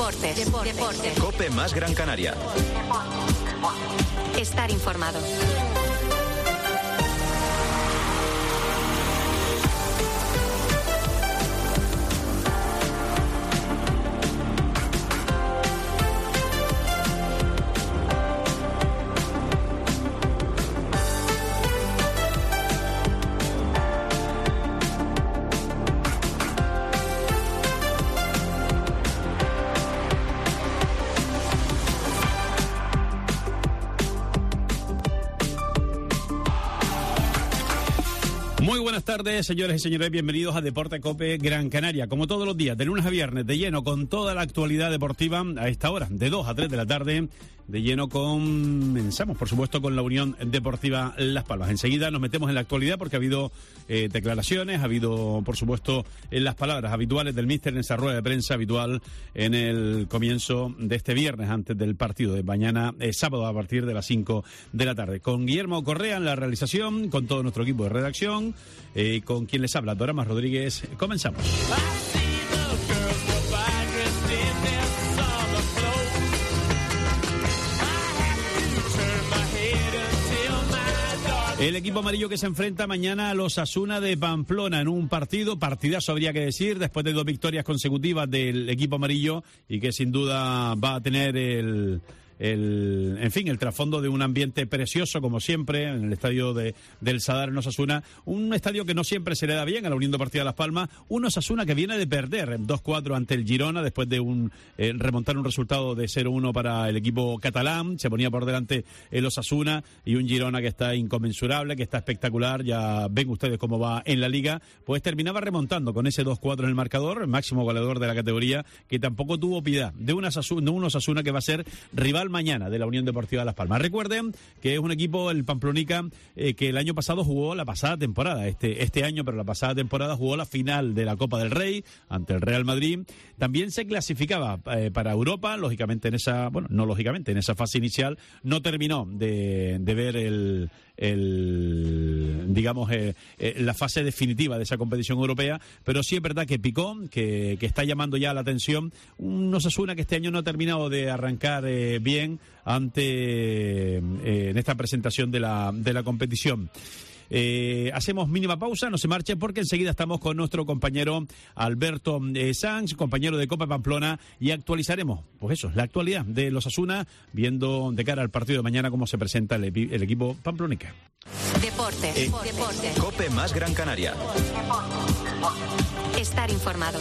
Deportes. COPE más Gran Canaria. Estar informado. Muy buenas tardes, señores y señores, bienvenidos a Deporte COPE Gran Canaria. Como todos los días, de lunes a viernes, de lleno con toda la actualidad deportiva a esta hora, de 2 a 3 de la tarde, de lleno comenzamos, por supuesto, con la Unión Deportiva Las Palmas. Enseguida nos metemos en la actualidad porque ha habido declaraciones, ha habido, por supuesto, las palabras habituales del míster en esa rueda de prensa habitual en el comienzo de este viernes, antes del partido de mañana, sábado, a partir de las 5 de la tarde. Con Guillermo Correa en la realización, con todo nuestro equipo de redacción, con quien les habla, Doramas Rodríguez. Comenzamos. El equipo amarillo que se enfrenta mañana a los Osasuna de Pamplona en un partidazo habría que decir, después de 2 victorias consecutivas del equipo amarillo y que sin duda va a tener el trasfondo de un ambiente precioso, como siempre, en el estadio del Sadar en Osasuna, un estadio que no siempre se le da bien a la Unión Deportiva Las Palmas, un Osasuna que viene de perder 2-4 ante el Girona, después de remontar un resultado de 0-1 para el equipo catalán, se ponía por delante el Osasuna, y un Girona que está inconmensurable, que está espectacular, ya ven ustedes cómo va en la Liga, pues terminaba remontando con ese 2-4 en el marcador, el máximo goleador de la categoría, que tampoco tuvo piedad de un Osasuna que va a ser rival mañana de la Unión Deportiva Las Palmas. Recuerden que es un equipo, el Pamplonica, que el año pasado jugó la pasada temporada, este año, pero la pasada temporada jugó la final de la Copa del Rey ante el Real Madrid. También se clasificaba para Europa, lógicamente en esa, bueno, no lógicamente, en esa fase inicial no terminó de ver la fase definitiva de esa competición europea, pero sí es verdad que picó, que está llamando ya la atención un Osasuna que este año no ha terminado de arrancar bien en esta presentación de la competición. Hacemos mínima pausa, no se marchen porque enseguida estamos con nuestro compañero Alberto Sanz, compañero de Copa Pamplona, y actualizaremos, pues eso, la actualidad de los Osasuna, viendo de cara al partido de mañana cómo se presenta el equipo pamplonica. Deportes. COPE más Gran Canaria. Estar informado.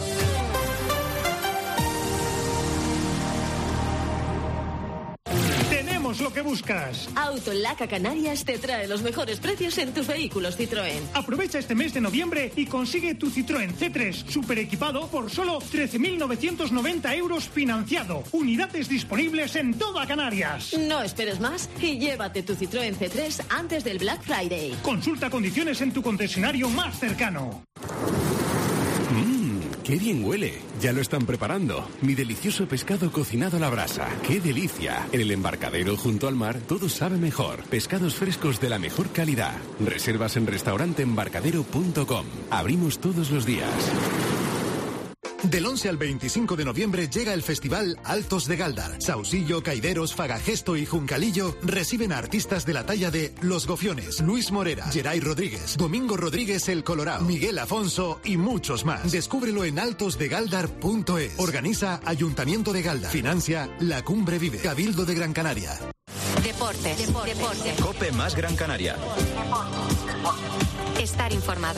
Tenemos lo que buscas. Auto Laca Canarias te trae los mejores precios en tus vehículos Citroën. Aprovecha este mes de noviembre y consigue tu Citroën C3 super equipado por solo 13.990 euros financiado. Unidades disponibles en toda Canarias. No esperes más y llévate tu Citroën C3 antes del Black Friday. Consulta condiciones en tu concesionario más cercano. ¡Qué bien huele! Ya lo están preparando. Mi delicioso pescado cocinado a la brasa. ¡Qué delicia! En el embarcadero junto al mar todo sabe mejor. Pescados frescos de la mejor calidad. Reservas en restauranteembarcadero.com. Abrimos todos los días. Del 11 al 25 de noviembre llega el festival Altos de Gáldar. Sausillo, Caideros, Fagagesto y Juncalillo reciben a artistas de la talla de Los Gofiones, Luis Morera, Geray Rodríguez, Domingo Rodríguez el Colorao, Miguel Afonso y muchos más. Descúbrelo en altosdegaldar.es. Organiza Ayuntamiento de Gáldar. Financia La Cumbre Vive. Cabildo de Gran Canaria. Deportes. COPE más Gran Canaria. Estar informado.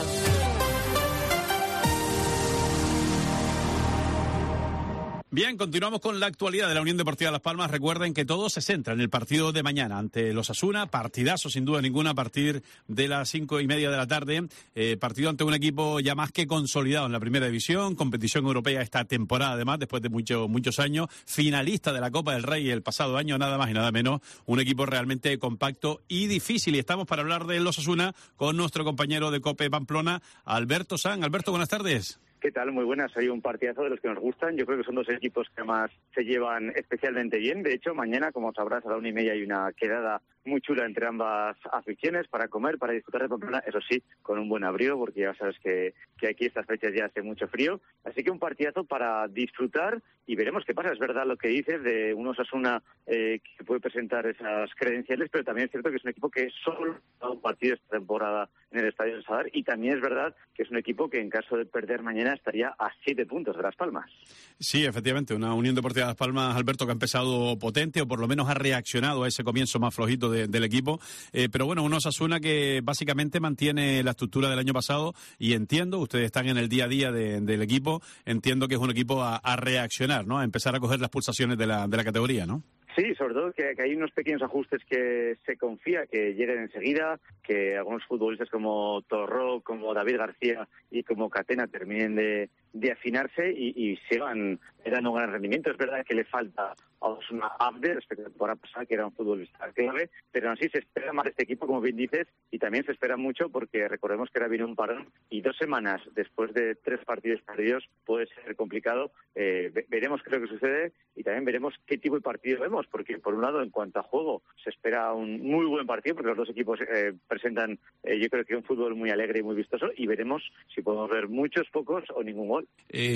Bien, continuamos con la actualidad de la Unión Deportiva Las Palmas. Recuerden que todo se centra en el partido de mañana ante los Osasuna. Partidazo, sin duda ninguna, a partir de las 5:30 de la tarde. Partido ante un equipo ya más que consolidado en la primera división. Competición europea esta temporada, además, después de muchos años. Finalista de la Copa del Rey el pasado año, nada más y nada menos. Un equipo realmente compacto y difícil. Y estamos para hablar de los Osasuna con nuestro compañero de COPE Pamplona, Alberto Sanz. Alberto, buenas tardes. ¿Qué tal? Muy buenas. Hay un partidazo de los que nos gustan. Yo creo que son dos equipos que además se llevan especialmente bien. De hecho, mañana, como sabrás, a la 1:30 hay una quedada muy chula entre ambas aficiones, para comer, para disfrutar de Pamplona, eso sí, con un buen abrigo, porque ya sabes que aquí estas fechas ya hace mucho frío. Así que un partidazo para disfrutar y veremos qué pasa. Es verdad lo que dices de un Osasuna que puede presentar esas credenciales, pero también es cierto que es un equipo que solo ha un partido esta temporada en el Estadio del Sadar, y también es verdad que es un equipo que en caso de perder mañana estaría a 7 puntos de Las Palmas. Sí, efectivamente, una Unión Deportiva Las Palmas, Alberto, que ha empezado potente, o por lo menos ha reaccionado a ese comienzo más flojito del equipo, pero bueno, un Osasuna que básicamente mantiene la estructura del año pasado, y entiendo, ustedes están en el día a día del equipo, entiendo que es un equipo a reaccionar, ¿no? A empezar a coger las pulsaciones de la categoría, ¿no? Sí, sobre todo que hay unos pequeños ajustes que se confía que lleguen enseguida, que algunos futbolistas como Torró, como David García y como Catena terminen de afinarse y se van dando un gran rendimiento. Es verdad que le falta a Osasuna Abde respecto a la temporada pasada, que era un futbolista clave, pero aún así se espera más de este equipo, como bien dices, y también se espera mucho porque recordemos que ahora viene un parón y 2 semanas después de 3 partidos perdidos puede ser complicado. Veremos qué es lo que sucede y también veremos qué tipo de partido vemos, porque por un lado, en cuanto a juego, se espera un muy buen partido, porque los dos equipos presentan, yo creo que un fútbol muy alegre y muy vistoso, y veremos si podemos ver muchos, pocos o ningún gol.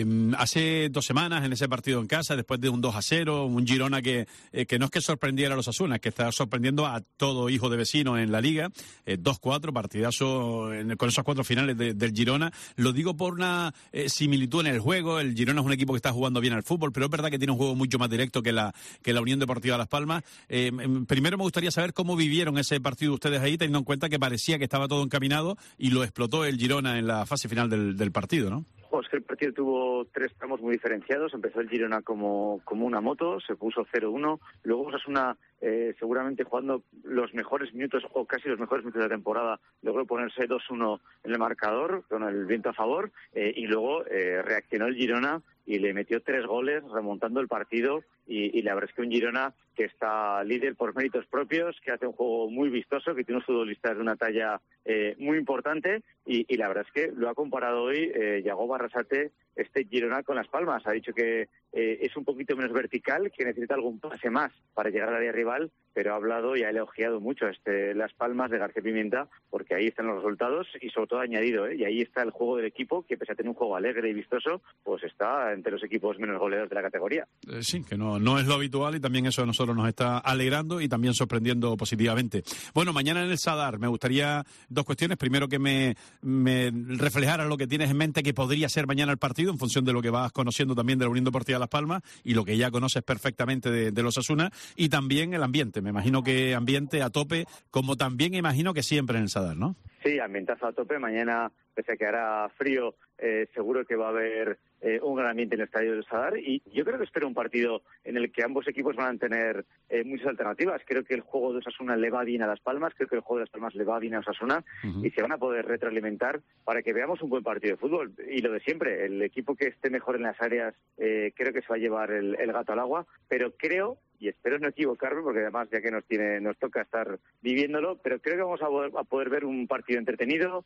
Hace 2 semanas, en ese partido en casa, después de un 2-0, un Girona que no es que sorprendiera a los Osasuna, que está sorprendiendo a todo hijo de vecino en la Liga, 2-4, partidazo con esos 4 finales del Girona. Lo digo por una similitud en el juego. El Girona es un equipo que está jugando bien al fútbol, pero es verdad que tiene un juego mucho más directo que la Unión Deportiva Las Palmas. Primero me gustaría saber cómo vivieron ese partido ustedes ahí, teniendo en cuenta que parecía que estaba todo encaminado y lo explotó el Girona en la fase final del partido, ¿no? Pues que el partido tuvo 3 tramos muy diferenciados. Empezó el Girona como una moto, se puso 0-1. Luego Osasuna, seguramente jugando los mejores minutos o casi los mejores minutos de la temporada, logró ponerse 2-1 en el marcador con el viento a favor, y luego reaccionó el Girona y le metió 3 goles remontando el partido, y la verdad es que un Girona que está líder por méritos propios, que hace un juego muy vistoso, que tiene unos futbolistas de una talla muy importante, y la verdad es que lo ha comparado hoy Yagoba Arrasate, este Girona, con Las Palmas. Ha dicho que es un poquito menos vertical, que necesita algún pase más para llegar al área rival, pero ha hablado y ha elogiado mucho Las Palmas de García Pimienta, porque ahí están los resultados y sobre todo añadido, y ahí está el juego del equipo, que pese a tener un juego alegre y vistoso, pues está entre los equipos menos goleados de la categoría. Sí, que no es lo habitual, y también eso a nosotros nos está alegrando y también sorprendiendo positivamente. Bueno, mañana en el Sadar me gustaría 2 cuestiones. Primero, que me reflejaras lo que tienes en mente que podría ser mañana el partido, en función de lo que vas conociendo también de la Unión Deportiva Las Palmas y lo que ya conoces perfectamente de los Osasuna, y también el ambiente. Me imagino que ambiente a tope, como también imagino que siempre en el Sadar, ¿no? Sí, ambientazo a tope. Mañana, pese a que hará frío, seguro que va a haber un gran ambiente en el Estadio del Sadar, y yo creo que espero un partido en el que ambos equipos van a tener muchas alternativas. Creo que el juego de Osasuna le va bien a Las Palmas, creo que el juego de Las Palmas le va bien a Osasuna, y se van a poder retroalimentar para que veamos un buen partido de fútbol. Y lo de siempre, el equipo que esté mejor en las áreas creo que se va a llevar el gato al agua, pero creo, y espero no equivocarme, porque además ya que nos toca estar viviéndolo, pero creo que vamos a poder ver un partido entretenido,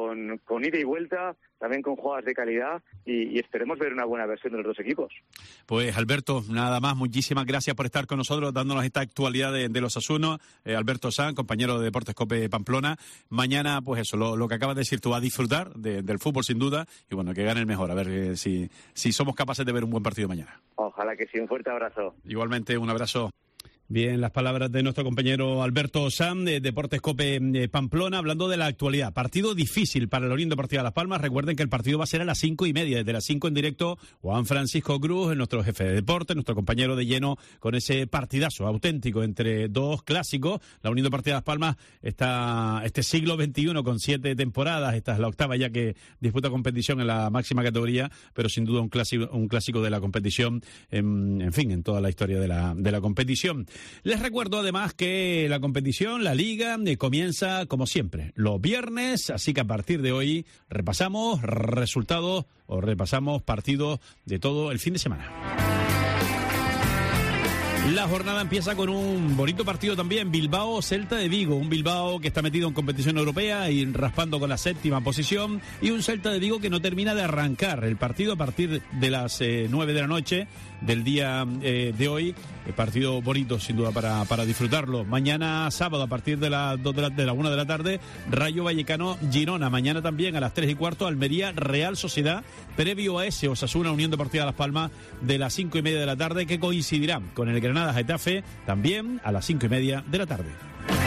con ida y vuelta, también con jugadas de calidad, y esperemos ver una buena versión de los dos equipos. Pues Alberto, nada más, muchísimas gracias por estar con nosotros, dándonos esta actualidad de los Osasuna. Alberto Sanz, compañero de Deportes Cope Pamplona. Mañana, pues eso, lo que acabas de decir tú, a disfrutar del fútbol sin duda, y bueno, que gane el mejor, a ver si somos capaces de ver un buen partido mañana. Ojalá que sí, un fuerte abrazo. Igualmente, un abrazo. Bien, las palabras de nuestro compañero Alberto Sanz, de Deportes Cope Pamplona, hablando de la actualidad. Partido difícil para la Unión Deportiva Las Palmas. Recuerden que el partido va a ser a las 5:30. Desde las 5 en directo, Juan Francisco Cruz, nuestro jefe de deporte, nuestro compañero de lleno, con ese partidazo auténtico entre 2 clásicos. La Unión Deportiva Las Palmas está este siglo XXI con 7 temporadas. Esta es la 8ª ya que disputa competición en la máxima categoría, pero sin duda un clásico de la competición, en fin, en toda la historia de la competición. Les recuerdo además que la competición, la Liga, comienza como siempre los viernes, así que a partir de hoy repasamos resultados o repasamos partidos de todo el fin de semana. La jornada empieza con un bonito partido también, Bilbao-Celta de Vigo, un Bilbao que está metido en competición europea y raspando con la 7ª posición, y un Celta de Vigo que no termina de arrancar el partido a partir de las 9 de la noche del día de hoy. Partido bonito sin duda para disfrutarlo. Mañana sábado a partir de la 1 de la tarde, Rayo Vallecano-Girona. Mañana también a las 3:15 Almería-Real Sociedad, previo a ese Osasuna-Unión Deportiva Las Palmas de las 5:30 de la tarde, que coincidirá con el Granada-Getafe también a las 5:30 de la tarde.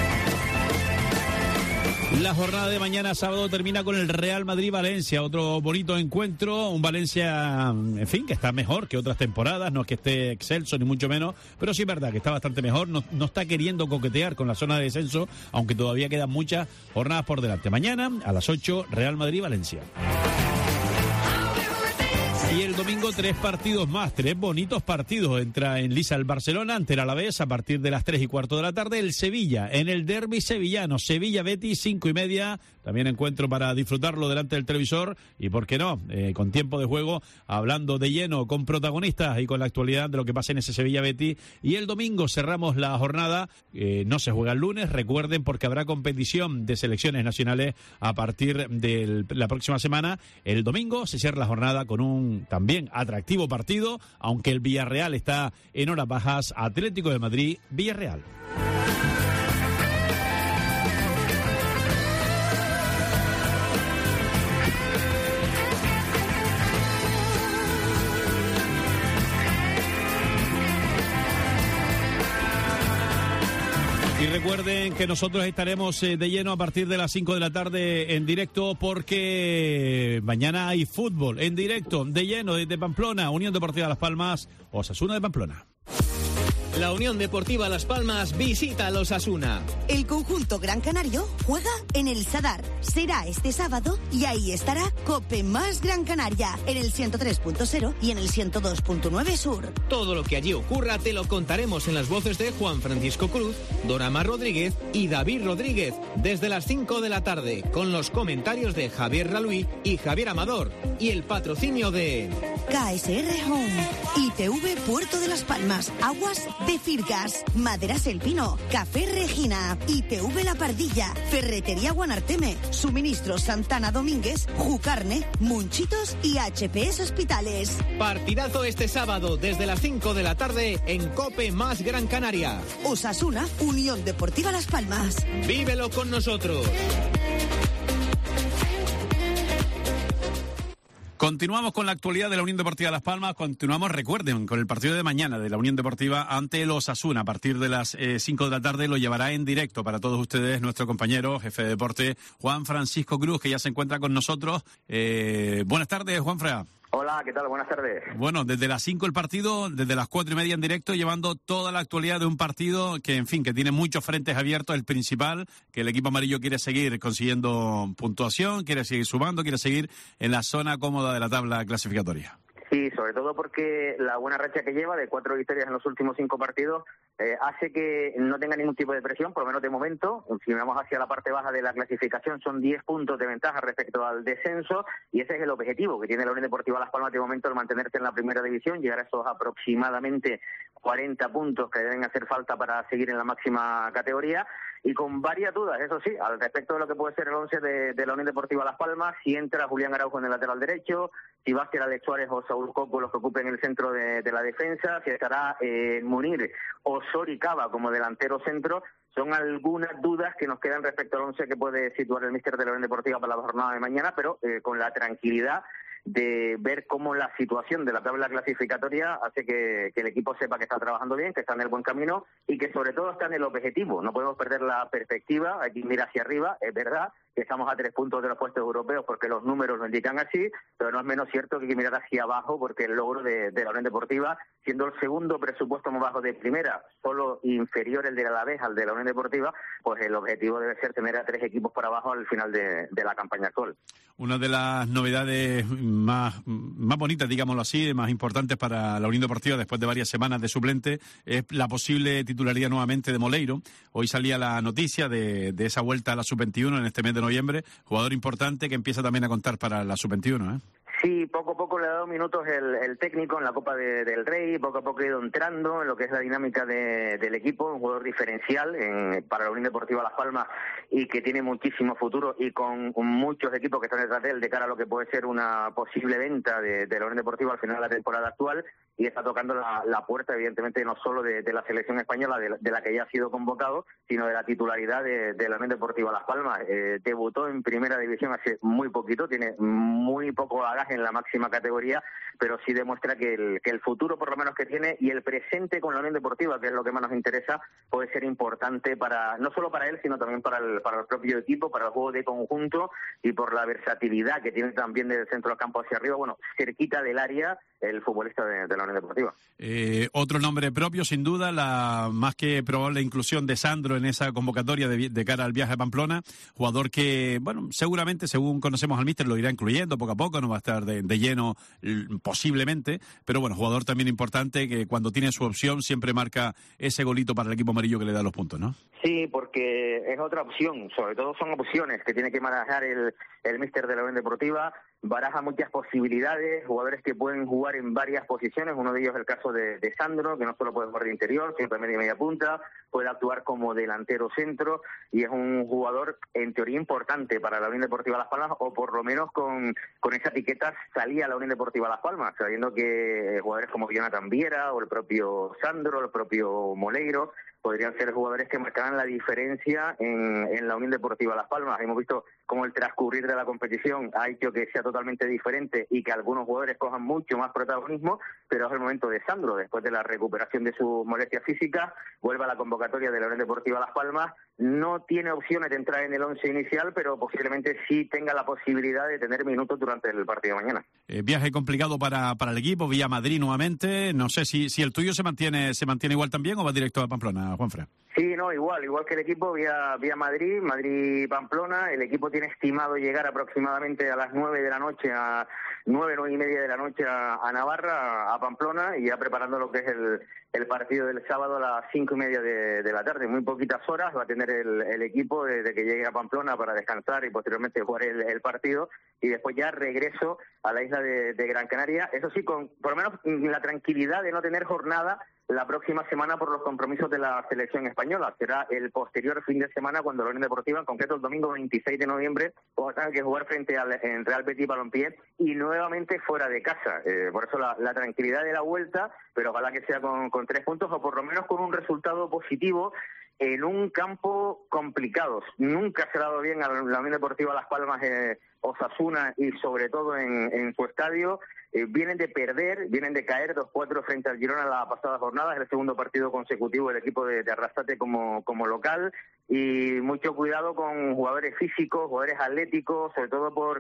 La jornada de mañana sábado termina con el Real Madrid-Valencia, otro bonito encuentro, un Valencia, en fin, que está mejor que otras temporadas, no es que esté excelso ni mucho menos, pero sí es verdad que está bastante mejor, no está queriendo coquetear con la zona de descenso, aunque todavía quedan muchas jornadas por delante. Mañana a las 8, Real Madrid-Valencia. Y el domingo 3 partidos más, 3 bonitos partidos. Entra en liza el Barcelona ante el Alavés a partir de las 3:15 de la tarde. El Sevilla en el derbi sevillano, Sevilla-Betis, 5:30. También encuentro para disfrutarlo delante del televisor y, ¿por qué no?, con tiempo de juego, hablando de lleno con protagonistas y con la actualidad de lo que pasa en ese Sevilla-Betis. Y el domingo cerramos la jornada, no se juega el lunes, recuerden, porque habrá competición de selecciones nacionales a partir de la próxima semana. El domingo se cierra la jornada con un también atractivo partido, aunque el Villarreal está en horas bajas. Atlético de Madrid, Villarreal. Y recuerden que nosotros estaremos de lleno a partir de las 5 de la tarde en directo, porque mañana hay fútbol en directo, de lleno, desde Pamplona, Unión Deportiva Las Palmas, Osasuna de Pamplona. La Unión Deportiva Las Palmas visita a los Osasuna. El conjunto gran canario juega en el Sadar. Será este sábado y ahí estará Cope más Gran Canaria en el 103.0 y en el 102.9 Sur. Todo lo que allí ocurra te lo contaremos en las voces de Juan Francisco Cruz, Dorama Rodríguez y David Rodríguez desde las 5 de la tarde, con los comentarios de Javier Raluí y Javier Amador y el patrocinio de KSR Home, ITV Puerto de Las Palmas, Aguas de Firgas, Maderas El Pino, Café Regina, ITV La Pardilla, Ferretería Guanarteme, Suministros Santana Domínguez, Jucarne, Munchitos y HPS Hospitales. Partidazo este sábado desde las 5 de la tarde en Cope más Gran Canaria. Osasuna, Unión Deportiva Las Palmas. Vívelo con nosotros. Continuamos con la actualidad de la Unión Deportiva Las Palmas. Continuamos, recuerden, con el partido de mañana de la Unión Deportiva ante el Osasuna. A partir de las 5 de la tarde lo llevará en directo para todos ustedes nuestro compañero, jefe de deporte, Juan Francisco Cruz, que ya se encuentra con nosotros. Buenas tardes, Juanfra. Hola, ¿qué tal? Buenas tardes. Bueno, desde las 5 el partido, desde las 4:30 en directo, llevando toda la actualidad de un partido que, en fin, que tiene muchos frentes abiertos. El principal, que el equipo amarillo quiere seguir consiguiendo puntuación, quiere seguir sumando, quiere seguir en la zona cómoda de la tabla clasificatoria. Sí, sobre todo porque la buena racha que lleva de 4 victorias en los últimos 5 partidos hace que no tenga ningún tipo de presión, por lo menos de momento. Si miramos hacia la parte baja de la clasificación, son 10 puntos de ventaja respecto al descenso, y ese es el objetivo que tiene la Unión Deportiva Las Palmas de momento, el mantenerse en la primera división, llegar a esos aproximadamente 40 puntos que deben hacer falta para seguir en la máxima categoría. Y con varias dudas, eso sí, al respecto de lo que puede ser el 11 de la Unión Deportiva Las Palmas, si entra Julián Araujo en el lateral derecho, si va a ser Alex Suárez o Saúl Coco los que ocupen el centro de la defensa, si estará Munir o Sori Cava como delantero centro. Son algunas dudas que nos quedan respecto al 11 que puede situar el míster de la Unión Deportiva para la jornada de mañana, pero con la tranquilidad de ver cómo la situación de la tabla clasificatoria hace que el equipo sepa que está trabajando bien, que está en el buen camino y que sobre todo está en el objetivo. No podemos perder la perspectiva, hay que mirar hacia arriba, es verdad que estamos a 3 puntos de los puestos europeos porque los números lo indican así, pero no es menos cierto que hay que mirar hacia abajo porque el logro de la Unión Deportiva, siendo el segundo presupuesto más bajo de primera, solo inferior el de la Alavés al de la Unión Deportiva, pues el objetivo debe ser tener a 3 equipos por abajo al final de la campaña actual. Una de las novedades más bonitas, digámoslo así, más importantes para la Unión Deportiva después de varias semanas de suplente, es la posible titularidad nuevamente de Moleiro. Hoy salía la noticia de esa vuelta a la Sub-21 en este mes de noviembre, jugador importante que empieza también a contar para la Sub-21, ¿eh? Sí, poco a poco le ha dado minutos el técnico en la Copa del Rey, poco a poco ha ido entrando en lo que es la dinámica del equipo, un jugador diferencial para la Unión Deportiva Las Palmas y que tiene muchísimo futuro y con muchos equipos que están detrás de él de cara a lo que puede ser una posible venta de la Unión Deportiva al final de la temporada actual, y está tocando la puerta, evidentemente, no solo de la selección española, de la que ya ha sido convocado, sino de la titularidad de la Unión Deportiva Las Palmas. Debutó en Primera División hace muy poquito, tiene muy poco bagaje en la máxima categoría, pero sí demuestra que el futuro, por lo menos, que tiene, y el presente con la Unión Deportiva, que es lo que más nos interesa, puede ser importante no solo para él, sino también para el propio equipo, para el juego de conjunto y por la versatilidad que tiene también del centro del campo hacia arriba, bueno, cerquita del área, el futbolista de la Unión Deportiva. Otro nombre propio, sin duda, la más que probable inclusión de Sandro en esa convocatoria de cara al viaje a Pamplona, jugador que, bueno, seguramente, según conocemos al míster, lo irá incluyendo poco a poco, no va a estar de lleno posiblemente, pero bueno, jugador también importante que cuando tiene su opción siempre marca ese golito para el equipo amarillo que le da los puntos, ¿no? Sí, porque es otra opción, sobre todo son opciones que tiene que manejar el míster de la Unión Deportiva. Baraja muchas posibilidades, jugadores que pueden jugar en varias posiciones, uno de ellos es el caso de Sandro, que no solo puede jugar de interior, sino también de media punta, puede actuar como delantero centro, y es un jugador en teoría importante para la Unión Deportiva Las Palmas, o por lo menos con esa etiqueta salía a la Unión Deportiva Las Palmas, sabiendo que jugadores como Jonathan Viera, o el propio Sandro, el propio Moleiro, podrían ser jugadores que marcarán la diferencia en la Unión Deportiva Las Palmas. Hemos visto cómo el transcurrir de la competición ha hecho que sea totalmente diferente y que algunos jugadores cojan mucho más protagonismo, pero es el momento de Sandro, después de la recuperación de sus molestias físicas, vuelve a la convocatoria de la Unión Deportiva Las Palmas, no tiene opciones de entrar en el 11 inicial, pero posiblemente sí tenga la posibilidad de tener minutos durante el partido de mañana. Viaje complicado para el equipo, vía Madrid nuevamente, no sé si el tuyo se mantiene igual también o va directo a Pamplona, Juanfran. Sí, no, igual que el equipo, vía Madrid-Pamplona. El equipo tiene estimado llegar aproximadamente a las 9 de la noche, a 9 y media de la noche a Navarra, a Pamplona, y ya preparando lo que es el partido del sábado a las 5:30 de la tarde. Muy poquitas horas va a tener el equipo desde que llegue a Pamplona para descansar y posteriormente jugar el partido, y después ya regreso a la isla de Gran Canaria. Eso sí, por lo menos la tranquilidad de no tener jornada la próxima semana por los compromisos de la selección española. Será el posterior fin de semana cuando la Unión Deportiva, en concreto el domingo 26 de noviembre, tenga que jugar frente al Real Betis Balompié y nuevamente fuera de casa. Por eso la tranquilidad de la vuelta, pero ojalá que sea con 3 puntos o por lo menos con un resultado positivo en un campo complicado. Nunca se ha dado bien a la Unión Deportiva Las Palmas Osasuna, y sobre todo en su estadio. Vienen de caer 2-4 frente al Girona la pasada jornada, es el segundo partido consecutivo del equipo de Arrasate como local, y mucho cuidado con jugadores físicos, jugadores atléticos, sobre todo por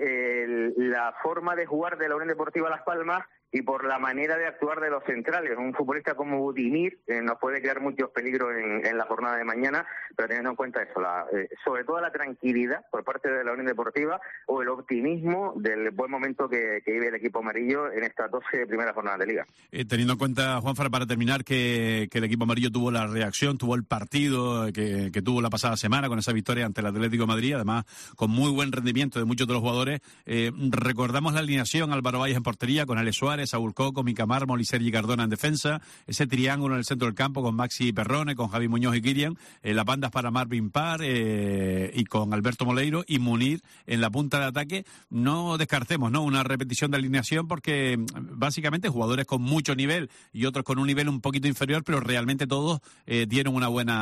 la forma de jugar de la Unión Deportiva Las Palmas y por la manera de actuar de los centrales. Un futbolista como Budimir nos puede crear muchos peligros en la jornada de mañana, pero teniendo en cuenta eso, sobre todo la tranquilidad por parte de la Unión Deportiva o el optimismo del buen momento que vive el equipo amarillo en estas 12 primeras jornadas de Liga. Teniendo en cuenta, Juanfran, para terminar, que el equipo amarillo tuvo la reacción, tuvo el partido que tuvo la pasada semana con esa victoria ante el Atlético de Madrid, además con muy buen rendimiento de muchos de los jugadores. Recordamos la alineación: Álvaro Valles en portería, con Ale Suárez, Saúl Coco, Mica Mármol y Sergi Cardona en defensa, ese triángulo en el centro del campo con Maxi Perrone, con Javi Muñoz y Kirian, las bandas para Marvin Parr y con Alberto Moleiro y Munir en la punta de ataque. No descartemos, ¿no?, una repetición de alineación, porque básicamente jugadores con mucho nivel y otros con un nivel un poquito inferior, pero realmente todos dieron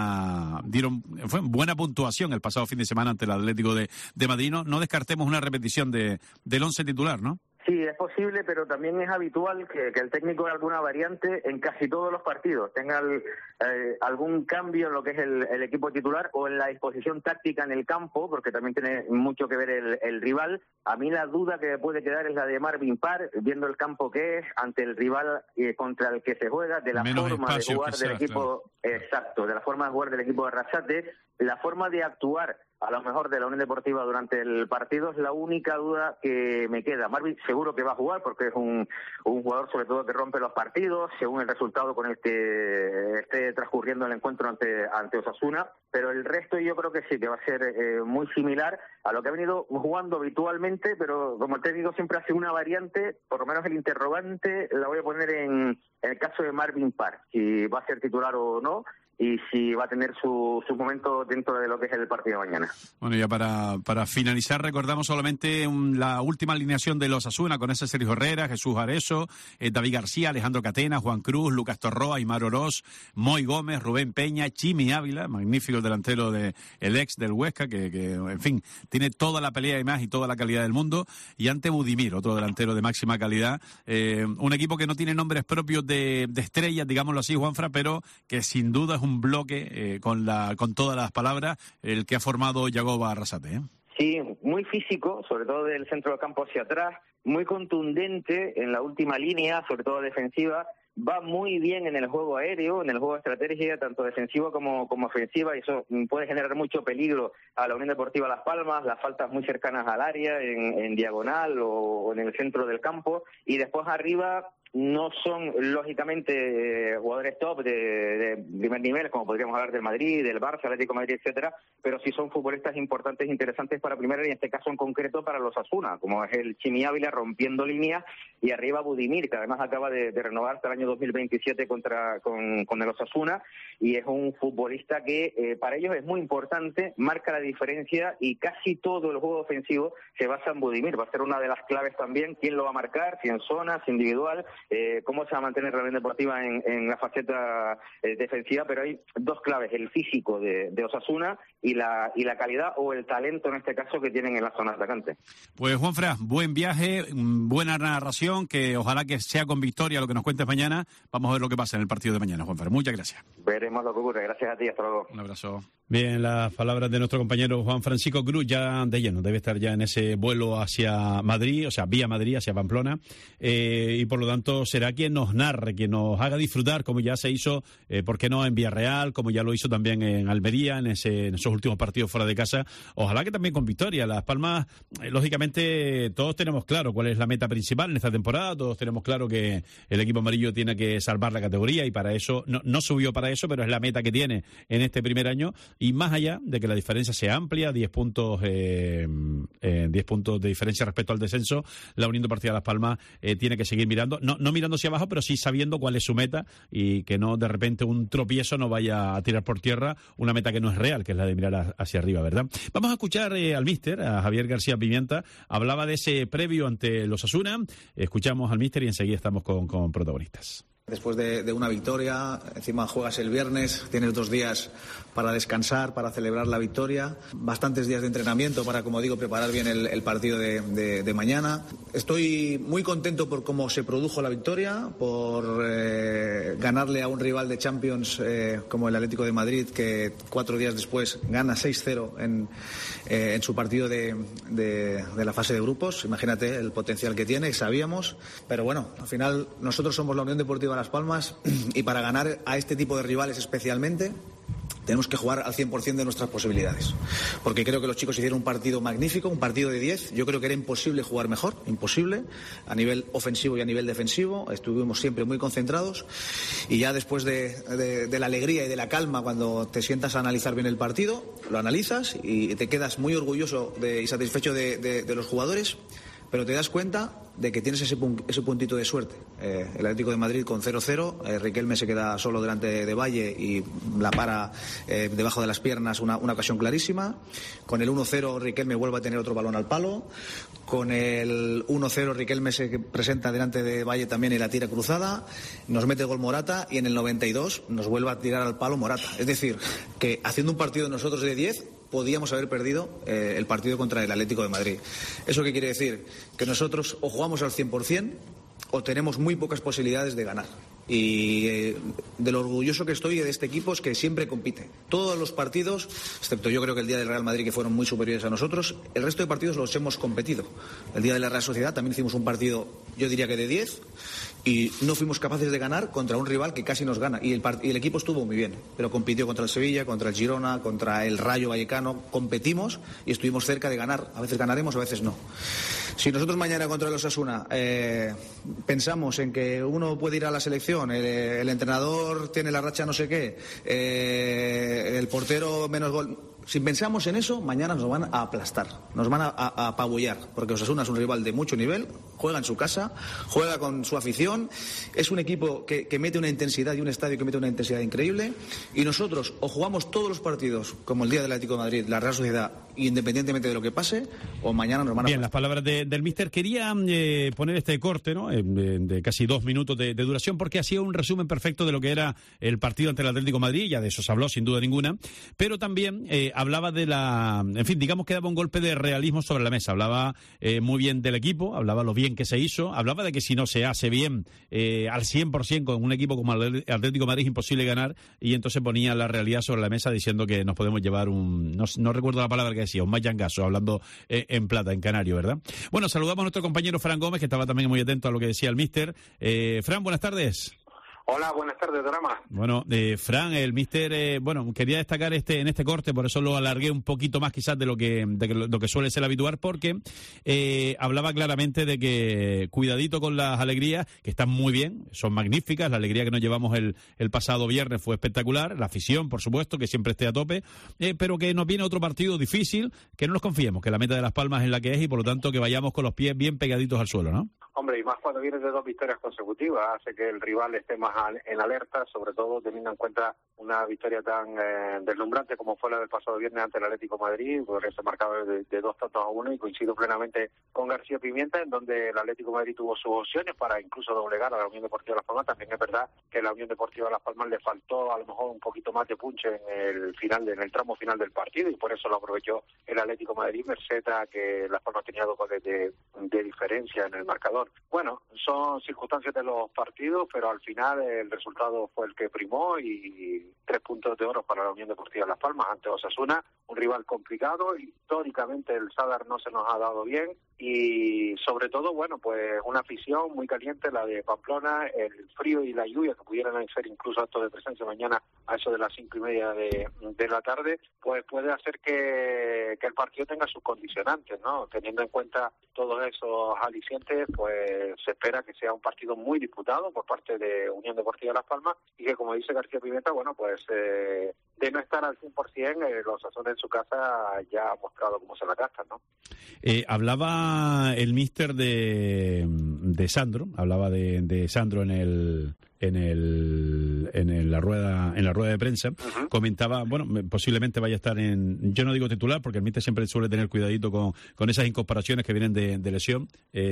buena puntuación el pasado fin de semana ante el Atlético de Madrid. No descartemos una repetición del 11 titular, ¿no? Sí, es posible, pero también es habitual que el técnico de alguna variante en casi todos los partidos tenga algún cambio en lo que es el equipo titular o en la disposición táctica en el campo, porque también tiene mucho que ver el rival. A mí la duda que me puede quedar es la de Marvin Parr, viendo el campo que es, ante el rival contra el que se juega, de la forma de jugar del equipo, claro. Exacto, de la forma de jugar del equipo de Arrasate, la forma de actuar a lo mejor de la Unión Deportiva durante el partido. Es la única duda que me queda. Marvin seguro que va a jugar porque es un jugador sobre todo que rompe los partidos, según el resultado con el que esté transcurriendo el encuentro ante Osasuna, pero el resto yo creo que sí, que va a ser muy similar a lo que ha venido jugando habitualmente, pero como el técnico siempre hace una variante, por lo menos el interrogante la voy a poner en el caso de Marvin Parr, si va a ser titular o no, y si va a tener su momento dentro de lo que es el partido de mañana. Bueno, ya para finalizar, recordamos solamente la última alineación de los Osasuna, con ese Sergio Herrera, Jesús Areso, David García, Alejandro Catena, Juan Cruz, Lucas Torroa, Aimar Oroz, Moy Gómez, Rubén Peña, Chimi Ávila, magnífico el delantero el ex del Huesca, que en fin, tiene toda la pelea y más y toda la calidad del mundo, y ante Budimir, otro delantero de máxima calidad, un equipo que no tiene nombres propios de estrellas, digámoslo así, Juanfra, pero que sin duda es un bloque con todas las palabras el que ha formado Yagoba Arrasate, ¿eh? Sí, muy físico, sobre todo del centro del campo hacia atrás, muy contundente en la última línea, sobre todo defensiva, va muy bien en el juego aéreo, en el juego de estrategia, tanto defensiva como ofensiva, y eso puede generar mucho peligro a la Unión Deportiva Las Palmas, las faltas muy cercanas al área, en diagonal o en el centro del campo, y después arriba no son, lógicamente, jugadores top de primer nivel, como podríamos hablar del Madrid, del Barça, Atlético de Madrid, etcétera, pero sí son futbolistas importantes e interesantes para primera, y en este caso en concreto para los Osasuna, como es el Chimi Ávila rompiendo líneas, y arriba Budimir, que además acaba de renovar hasta el año 2027 con el Osasuna, y es un futbolista que para ellos es muy importante, marca la diferencia, y casi todo el juego ofensivo se basa en Budimir. Va a ser una de las claves también, quién lo va a marcar, si en zona, si individual, cómo se va a mantener la Unión Deportiva en la faceta defensiva, pero hay dos claves, el físico de Osasuna y la calidad o el talento en este caso que tienen en la zona atacante. Pues Juanfra, buen viaje, buena narración, que ojalá que sea con victoria lo que nos cuentes mañana. Vamos a ver lo que pasa en el partido de mañana, Juanfra. Muchas gracias. Veremos lo que ocurre. Gracias a ti, hasta luego. Un abrazo. Bien, las palabras de nuestro compañero Juan Francisco Cruz, ya de lleno, debe estar ya en ese vuelo hacia Madrid, o sea, vía Madrid, hacia Pamplona, y por lo tanto será quien nos narre, quien nos haga disfrutar, como ya se hizo, ¿por qué no?, en Villarreal, como ya lo hizo también en Almería, en esos últimos partidos fuera de casa. Ojalá que también con victoria. Las Palmas, lógicamente, todos tenemos claro cuál es la meta principal en esta temporada, todos tenemos claro que el equipo amarillo tiene que salvar la categoría, y para eso, no subió para eso, pero es la meta que tiene en este primer año. Y más allá de que la diferencia sea amplia, 10 puntos de diferencia respecto al descenso, la Unión Deportiva Las Palmas tiene que seguir mirando, no mirando hacia abajo, pero sí sabiendo cuál es su meta, y que no de repente un tropiezo no vaya a tirar por tierra una meta que no es real, que es la de mirar hacia arriba, ¿verdad? Vamos a escuchar al míster, a Javier García Pimienta. Hablaba de ese previo ante los Osasuna. Escuchamos al míster y enseguida estamos con protagonistas. Después de una victoria, encima juegas el viernes, tienes 2 días para descansar, para celebrar la victoria, bastantes días de entrenamiento para, como digo, preparar bien el partido de mañana. Estoy muy contento por cómo se produjo la victoria, por ganarle a un rival de Champions como el Atlético de Madrid, que 4 días después gana 6-0 en su partido de la fase de grupos. Imagínate el potencial que tiene, sabíamos, pero bueno, al final nosotros somos la Unión Deportiva Las Palmas, y para ganar a este tipo de rivales especialmente tenemos que jugar al 100% de nuestras posibilidades, porque creo que los chicos hicieron un partido magnífico, un partido de 10. Yo creo que era imposible jugar mejor, imposible, a nivel ofensivo y a nivel defensivo. Estuvimos siempre muy concentrados, y ya después de la alegría y de la calma, cuando te sientas a analizar bien el partido, lo analizas y te quedas muy orgulloso y satisfecho de los jugadores, pero te das cuenta de que tienes ese puntito de suerte. El Atlético de Madrid con 0-0, Riquelme se queda solo delante de Valle y la para debajo de las piernas, una ocasión clarísima. Con el 1-0 Riquelme vuelve a tener otro balón al palo. Con el 1-0 Riquelme se presenta delante de Valle también y la tira cruzada. Nos mete gol Morata, y en el 92 nos vuelve a tirar al palo Morata. Es decir, que haciendo un partido nosotros de 10, podíamos haber perdido el partido contra el Atlético de Madrid. ¿Eso qué quiere decir? Que nosotros o jugamos al 100% o tenemos muy pocas posibilidades de ganar. Y de lo orgulloso que estoy de este equipo es que siempre compite. Todos los partidos, excepto yo creo que el día del Real Madrid, que fueron muy superiores a nosotros, el resto de partidos los hemos competido. El día de la Real Sociedad también hicimos un partido, yo diría que de 10, y no fuimos capaces de ganar contra un rival que casi nos gana. Y el equipo estuvo muy bien, pero compitió contra el Sevilla, contra el Girona, contra el Rayo Vallecano. Competimos y estuvimos cerca de ganar. A veces ganaremos, a veces no. Si nosotros mañana contra el Osasuna pensamos en que uno puede ir a la selección, el entrenador tiene la racha no sé qué, el portero menos gol... Si pensamos en eso, mañana nos van a aplastar, nos van a apabullar, porque Osasuna es un rival de mucho nivel, juega en su casa, juega con su afición, es un equipo que mete una intensidad y un estadio que mete una intensidad increíble, y nosotros o jugamos todos los partidos, como el día del Atlético de Madrid, la Real Sociedad, independientemente de lo que pase, o mañana nos van a... Bien, las palabras del míster. Quería poner este corte, ¿no?, de casi 2 minutos de duración, porque hacía un resumen perfecto de lo que era el partido ante el Atlético de Madrid, ya de eso se habló sin duda ninguna, pero también hablaba de la... En fin, digamos que daba un golpe de realismo sobre la mesa. Hablaba muy bien del equipo, hablaba lo bien que se hizo, hablaba de que si no se hace bien al 100% con un equipo como el Atlético de Madrid es imposible ganar, y entonces ponía la realidad sobre la mesa diciendo que nos podemos llevar un... No recuerdo la palabra que decía, un mayangazo, hablando en plata, en canario, ¿verdad? Bueno, saludamos a nuestro compañero Fran Gómez, que estaba también muy atento a lo que decía el míster. Fran, buenas tardes. Hola, buenas tardes, Drama. Bueno, Fran, el míster, quería destacar en este corte, por eso lo alargué un poquito más quizás de lo que suele ser habitual, porque hablaba claramente de que cuidadito con las alegrías, que están muy bien, son magníficas. La alegría que nos llevamos el pasado viernes fue espectacular, la afición, por supuesto, que siempre esté a tope, pero que nos viene otro partido difícil, que no nos confiemos, que la meta de Las Palmas es la que es, y por lo tanto que vayamos con los pies bien pegaditos al suelo, ¿no? Hombre, y más cuando vienes de 2 victorias consecutivas, hace que el rival esté más en alerta, sobre todo teniendo en cuenta una victoria tan deslumbrante como fue la del pasado viernes ante el Atlético de Madrid, por ese marcador de 2-1, y coincido plenamente con García Pimienta, en donde el Atlético de Madrid tuvo sus opciones para incluso doblegar a la Unión Deportiva Las Palmas. También es verdad que a la Unión Deportiva Las Palmas le faltó a lo mejor un poquito más de punche en el tramo final del partido, y por eso lo aprovechó el Atlético de Madrid, merced a que Las Palmas tenía 2 goles de diferencia en el marcador. Bueno, son circunstancias de los partidos, pero al final el resultado fue el que primó, y 3 puntos de oro para la Unión Deportiva Las Palmas ante Osasuna, un rival complicado. Históricamente el Sadar no se nos ha dado bien, y sobre todo, bueno, pues una afición muy caliente, la de Pamplona, el frío y la lluvia que pudieran ser incluso actos de presencia mañana a eso de las 5:30 de la tarde, pues puede hacer que el partido tenga sus condicionantes, ¿no? Teniendo en cuenta todos esos alicientes, pues se espera que sea un partido muy disputado por parte de Unión Deportiva Las Palmas, y que, como dice García Pimienta, bueno, pues de no estar al 100%, los Osasuna en su casa ya ha mostrado cómo se la gastan, ¿no? Hablaba el míster de Sandro, hablaba de Sandro en la rueda de prensa. Uh-huh. Comentaba, bueno, posiblemente vaya a estar yo no digo titular, porque el míster siempre suele tener cuidadito con esas incorporaciones que vienen de lesión.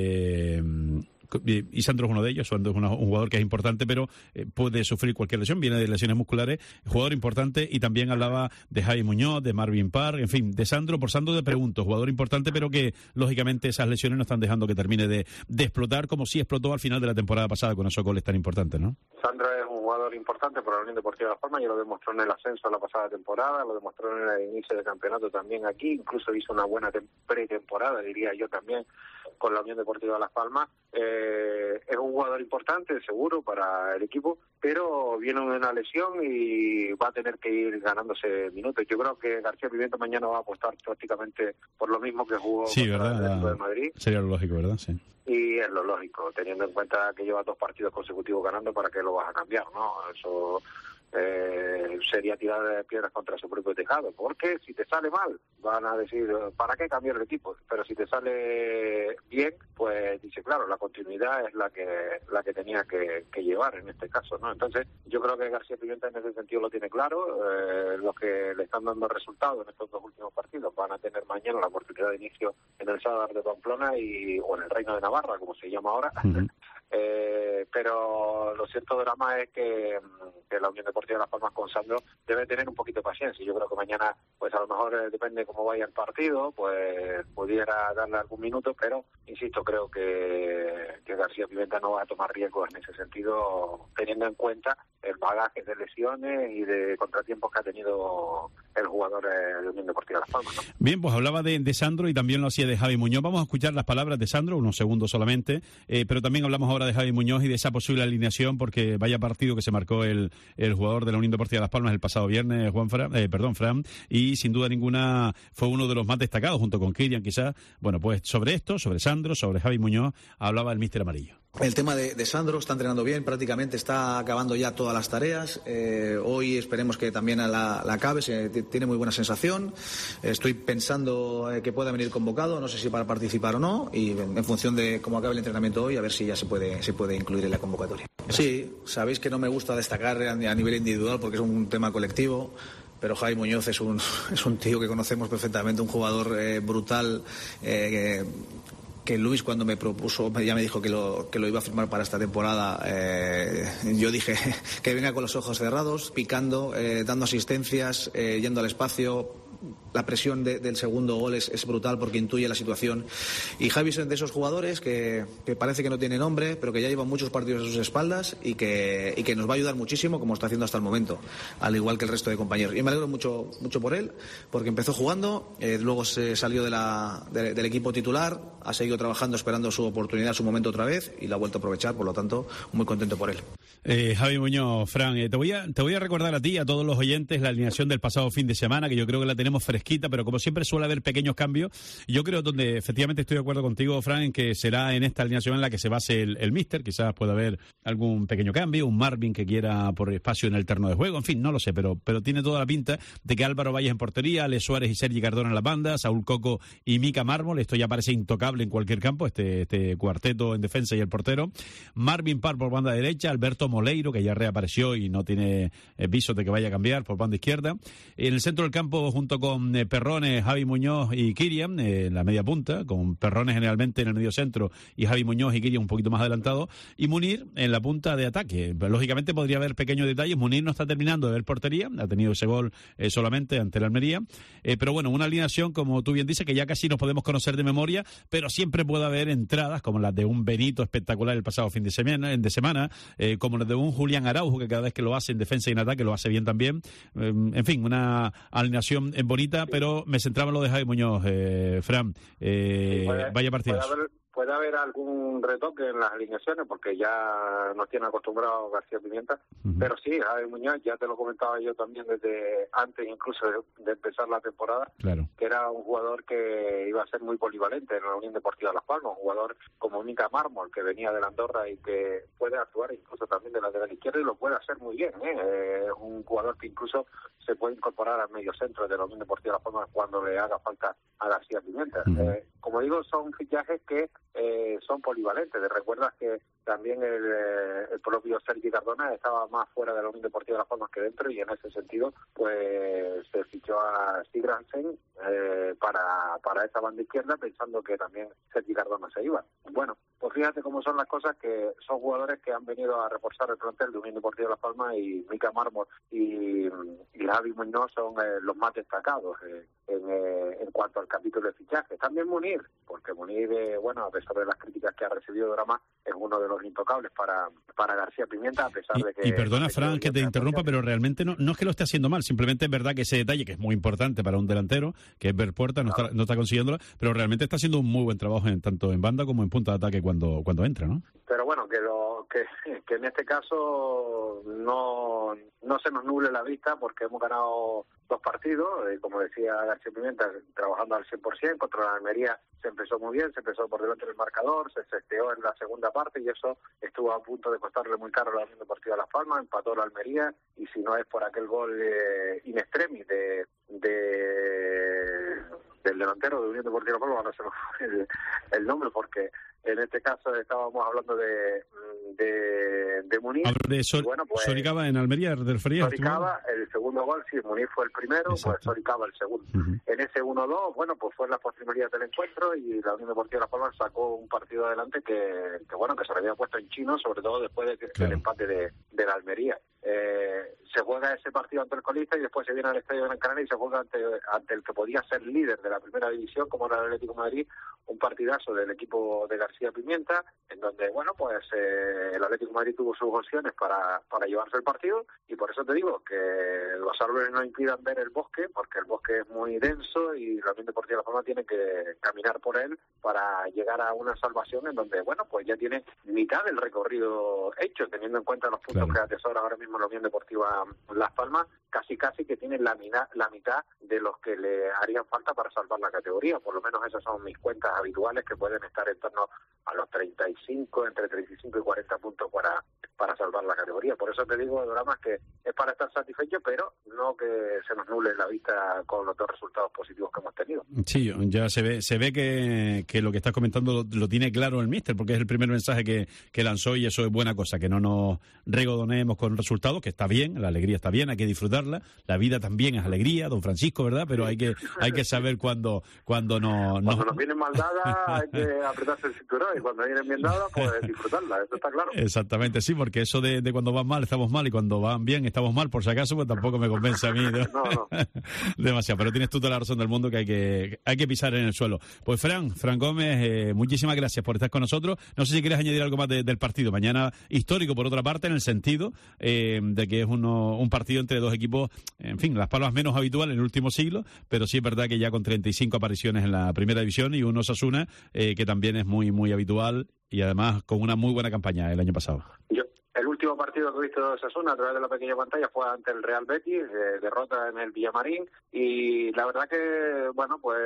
Y Sandro es uno de ellos. Sandro es un jugador que es importante, pero puede sufrir cualquier lesión, viene de lesiones musculares, jugador importante. Y también hablaba de Javi Muñoz, de Marvin Parr, en fin, de Sandro. Por Sandro te pregunto, jugador importante, pero que lógicamente esas lesiones no están dejando que termine de explotar, como sí explotó al final de la temporada pasada con esos goles tan importantes, ¿no? Sandro es un jugador importante para la Unión Deportiva de Las Palmas, ya lo demostró en el ascenso la pasada temporada, lo demostró en el inicio del campeonato también aquí, incluso hizo una buena pretemporada, diría yo también, con la Unión Deportiva de Las Palmas. Es un jugador importante, seguro, para el equipo, pero viene una lesión y va a tener que ir ganándose minutos. Yo creo que García Pimienta mañana va a apostar prácticamente por lo mismo que jugó contra el Atlético de Madrid. Sería lo lógico, ¿verdad? Sí. Y es lo lógico, teniendo en cuenta que lleva 2 partidos consecutivos ganando, ¿para qué lo vas a cambiar, no? Eso sería tirar piedras contra su propio tejado, porque si te sale mal van a decir ¿para qué cambiar el equipo? Pero si te sale bien, pues dice, claro, la continuidad es la que tenía que llevar en este caso, ¿no? Entonces yo creo que García Pimienta en ese sentido lo tiene claro. Los que le están dando resultados en estos 2 últimos partidos van a tener mañana la oportunidad de inicio en el Sadar de Pamplona o en el Reino de Navarra, como se llama ahora. Uh-huh. Pero lo cierto drama es que la Unión Deportiva de Las Palmas con Sandro debe tener un poquito de paciencia. Yo creo que mañana, pues a lo mejor depende cómo vaya el partido, pues pudiera darle algún minuto, pero insisto, creo que García Pimenta no va a tomar riesgos en ese sentido, teniendo en cuenta el bagaje de lesiones y de contratiempos que ha tenido el jugador de Unión Deportiva de Las Palmas, ¿no? Bien, pues hablaba de Sandro y también lo hacía de Javi Muñoz. Vamos a escuchar las palabras de Sandro, unos segundos solamente, pero también hablamos ahora de Javi Muñoz y de esa posible alineación, porque vaya partido que se marcó el jugador de la Unión Deportiva de Las Palmas el pasado viernes, Fran, y sin duda ninguna fue uno de los más destacados junto con Kylian, quizás. Bueno, pues sobre esto, sobre Sandro, sobre Javi Muñoz, hablaba el míster amarillo. El tema de Sandro está entrenando bien, prácticamente está acabando ya todas las tareas. Hoy esperemos que también la acabe, tiene muy buena sensación. Estoy pensando que pueda venir convocado, no sé si para participar o no, y en función de cómo acabe el entrenamiento hoy, a ver si ya se puede incluir en la convocatoria. Sí, sabéis que no me gusta destacar a nivel individual porque es un tema colectivo. Pero Javi Muñoz es un tío que conocemos perfectamente, un jugador brutal, que Luis cuando me propuso, ya me dijo que lo iba a firmar para esta temporada. Yo dije que venga con los ojos cerrados, picando, dando asistencias, yendo al espacio. La presión del segundo gol es brutal porque intuye la situación. Y Javi es de esos jugadores que parece que no tiene nombre, pero que ya llevan muchos partidos a sus espaldas y que nos va a ayudar muchísimo, como está haciendo hasta el momento, al igual que el resto de compañeros. Y me alegro mucho por él, porque empezó jugando, luego se salió del equipo titular, ha seguido trabajando esperando su oportunidad, su momento otra vez, y lo ha vuelto a aprovechar, por lo tanto, muy contento por él. Javi Muñoz, Fran, te voy a recordar a ti y a todos los oyentes la alineación del pasado fin de semana, que yo creo que la tenemos fresquita, pero como siempre suele haber pequeños cambios. Yo creo donde efectivamente estoy de acuerdo contigo, Fran, en que será en esta alineación en la que se base el míster. Quizás pueda haber algún pequeño cambio, un Marvin que quiera por espacio en el terreno de juego, en fin, no lo sé, pero tiene toda la pinta de que Álvaro Valles en portería, Ale Suárez y Sergi Cardona en las bandas, Saúl Coco y Mica Mármol. Esto ya parece intocable en cualquier campo, este cuarteto en defensa y el portero. Marvin Parr por banda derecha, Alberto Moleiro, que ya reapareció y no tiene visos de que vaya a cambiar, por banda izquierda. En el centro del campo, junto con Perrones, Javi Muñoz y Kylian, en la media punta, con Perrones generalmente en el medio centro y Javi Muñoz y Kylian un poquito más adelantado, y Munir en la punta de ataque. Lógicamente podría haber pequeños detalles. Munir no está terminando de ver portería, ha tenido ese gol solamente ante el Almería, pero bueno, una alineación, como tú bien dices, que ya casi nos podemos conocer de memoria, pero siempre puede haber entradas como las de un Benito espectacular el pasado fin de semana, como las de un Julián Araujo, que cada vez que lo hace en defensa y en ataque lo hace bien también. En fin, una alineación bonita, pero me centraba en lo de Javi Muñoz, Fran. Vaya partidas. Puede haber algún retoque en las alineaciones porque ya nos tiene acostumbrado García Pimenta, pero sí, Javi Muñoz, ya te lo comentaba yo también desde antes incluso de empezar la temporada, claro, que era un jugador que iba a ser muy polivalente en la Unión Deportiva de Las Palmas, un jugador como Mica Mármol, que venía de la Andorra y que puede actuar incluso también de lateral izquierdo y lo puede hacer muy bien, un jugador que incluso se puede incorporar al medio centro de la Unión Deportiva de Las Palmas cuando le haga falta a García Pimenta. Como digo, son fichajes que son polivalentes. Recuerdas que también el propio Sergi Cardona estaba más fuera de la Unión Deportiva de Las Palmas que dentro, y en ese sentido pues se fichó a Sigransen para esa banda izquierda, pensando que también Sergi Cardona se iba. Bueno, pues fíjate cómo son las cosas, que son jugadores que han venido a reforzar el plantel de Unión Deportiva de Las Palmas, y Mica Mármol y Javi Muñoz son los más destacados en cuanto al capítulo de fichajes. También Munir, porque Munir, bueno, a pesar de las críticas que ha recibido Drama, es uno de los intocables para García Pimenta, a pesar de que... Y perdona, Fran, que te interrumpa, pero realmente no es que lo esté haciendo mal, simplemente es verdad que ese detalle, que es muy importante para un delantero, que es ver puertas, no está consiguiéndola, pero realmente está haciendo un muy buen trabajo tanto en banda como en punta de ataque cuando entra, ¿no? Pero bueno, que en este caso no se nos nuble la vista, porque hemos ganado 2 partidos, como decía García Pimenta, trabajando al 100%. Contra la Almería se empezó muy bien, se empezó por delante del marcador, se sesteó en la segunda parte, y eso estuvo a punto de costarle muy caro a la Unión Deportiva de Las Palmas. Empató la Almería, y si no es por aquel gol in extremis del delantero de Unión Deportiva de Las Palmas, no sé el nombre, porque en este caso estábamos hablando de Muniz. Bueno, pues Soricaba en Almería, del Frío. Soricaba, el segundo gol, sí, Muniz fue el primero, pues Soricaba el segundo. En ese 1-2, bueno, pues fue en las postrimerías del encuentro y la Unión Deportiva Las Palmas sacó un partido adelante que se le había puesto en chino, sobre todo después del empate de la Almería. Se juega ese partido ante el colista y después se viene al Estadio de Gran Canaria y se juega ante el que podía ser líder de la primera división, como era el Atlético de Madrid, un partidazo del equipo de García Pimienta, en donde, bueno, pues el Atlético de Madrid tuvo sus opciones para llevarse el partido, y por eso te digo que los árboles no impidan ver el bosque, porque el bosque es muy denso y la Unión Deportiva de La Palma tiene que caminar por él para llegar a una salvación en donde, bueno, pues ya tiene mitad del recorrido hecho, teniendo en cuenta los puntos que atesora ahora mismo la Unión Deportiva Las Palmas, casi que tiene la mitad de los que le harían falta para salvar la categoría. Por lo menos esas son mis cuentas habituales, que pueden estar en torno a los 35, entre 35 y 40 puntos para salvar la categoría. Por eso te digo, Doramas, que es para estar satisfecho, pero no que se nos nuble la vista con los dos resultados positivos que hemos tenido. Sí, ya se ve que lo que estás comentando lo tiene claro el míster, porque es el primer mensaje que lanzó, y eso es buena cosa, que no nos regodonemos con resultados, que está bien, la alegría está bien, hay que disfrutarla, la vida también es alegría, don Francisco, ¿verdad? Pero hay que saber cuando Cuando nos vienen mal dadas hay que apretarse el cinturón, y cuando vienen bien dadas, pues disfrutarla, eso está claro. Exactamente, sí, porque eso de cuando van mal estamos mal y cuando van bien estamos mal, por si acaso, pues tampoco me convence a mí, ¿no? No. Demasiado, pero tienes tú toda la razón del mundo, que hay que pisar en el suelo. Pues Fran Gómez, muchísimas gracias por estar con nosotros. No sé si quieres añadir algo más del partido. Mañana histórico, por otra parte, en el sentido de que es un partido entre dos equipos, en fin, Las Palmas menos habitual en el último siglo, pero sí es verdad que ya con 35 apariciones en la primera división, y un Osasuna que también es muy, muy habitual, y además con una muy buena campaña el año pasado. El último partido que he visto de Osasuna a través de la pequeña pantalla fue ante el Real Betis, derrota en el Villamarín, y la verdad que, bueno, pues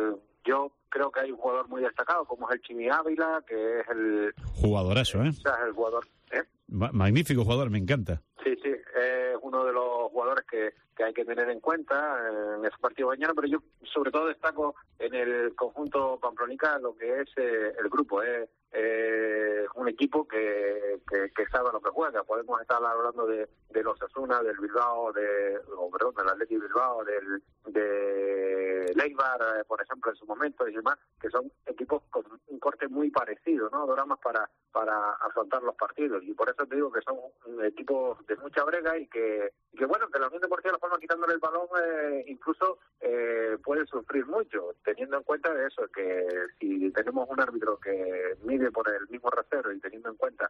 yo creo que hay un jugador muy destacado, como es el Chimi Ávila, que es el... Jugadorazo, ¿eh? O sea, es el jugador... Magnífico jugador, me encanta. Sí, es uno de los jugadores que hay que tener en cuenta en ese partido mañana, pero yo sobre todo destaco en el conjunto pamplonica lo que es el grupo. Un equipo que sabe lo que juega. Podemos estar hablando de los Osasuna, del Bilbao, del Athletic Bilbao, de Leibar, por ejemplo, en su momento, y demás, que son equipos con un corte muy parecido, ¿no? Doramas para afrontar los partidos, y por eso te digo que son equipos de mucha brega y que bueno, que la Unión Deportiva Las Palmas, quitándole el balón, incluso puede sufrir mucho, teniendo en cuenta eso, que si tenemos un árbitro que mide por el mismo rasero, y teniendo en cuenta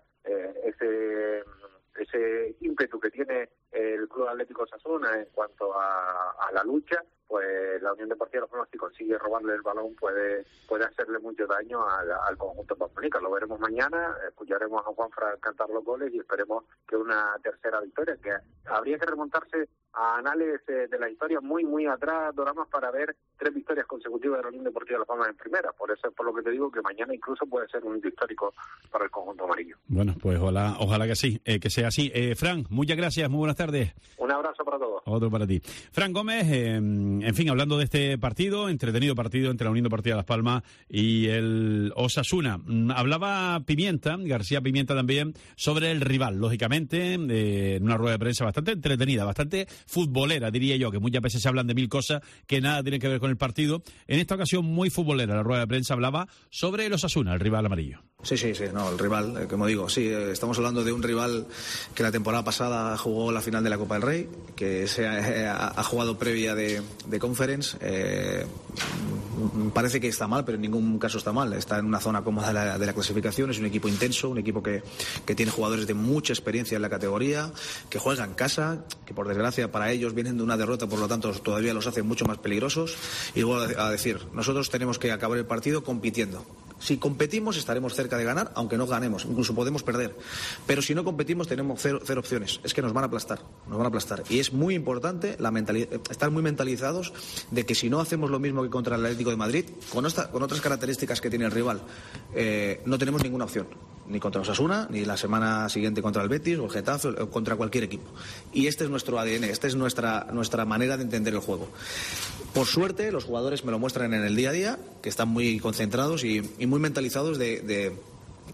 ese ímpetu que tiene el Club Atlético Osasuna en cuanto a la lucha, pues la Unión Deportiva Las Palmas, si consigue robarle el balón, puede hacerle mucho daño al conjunto pamplonica. Lo veremos mañana, escucharemos a Juanfran cantar los goles y esperemos que una tercera victoria, que habría que remontarse a anales de la historia muy, muy atrás, Doramas, para ver 3 victorias consecutivas de la Unión Deportiva Las Palmas en primera. Por eso es por lo que te digo que mañana incluso puede ser un hito histórico para el conjunto amarillo. Bueno, pues ojalá que sí, que sea así. Fran, muchas gracias, muy buenas tardes. Un abrazo para todos. Otro para ti. Fran Gómez, en fin, hablando de este partido, entretenido partido entre la Unión Deportiva Las Palmas y el Osasuna. Hablaba García Pimienta también, sobre el rival, lógicamente, en una rueda de prensa bastante entretenida, bastante futbolera, diría yo, que muchas veces se hablan de mil cosas que nada tienen que ver con el partido. En esta ocasión, muy futbolera, la rueda de prensa hablaba sobre el Osasuna, el rival amarillo. Sí, no, el rival, como digo, sí, estamos hablando de un rival que la temporada pasada jugó la final de la Copa del Rey, que ha jugado previa de Conference. Parece que está mal, pero en ningún caso está mal. Está en una zona cómoda de la clasificación. Es un equipo intenso, un equipo que tiene jugadores de mucha experiencia en la categoría, que juega en casa, que por desgracia para ellos vienen de una derrota, por lo tanto todavía los hace mucho más peligrosos. Y vuelvo a decir, nosotros tenemos que acabar el partido compitiendo. Si competimos estaremos cerca de ganar, aunque no ganemos, incluso podemos perder. Pero si no competimos tenemos cero opciones. Es que nos van a aplastar. Y es muy importante estar muy mentalizados de que si no hacemos lo mismo que contra el Atlético de Madrid, con otras características que tiene el rival, no tenemos ninguna opción. Ni contra Osasuna, ni la semana siguiente contra el Betis o el Getafe o contra cualquier equipo. Y este es nuestro ADN, esta es nuestra manera de entender el juego. Por suerte, los jugadores me lo muestran en el día a día, que están muy concentrados y muy mentalizados de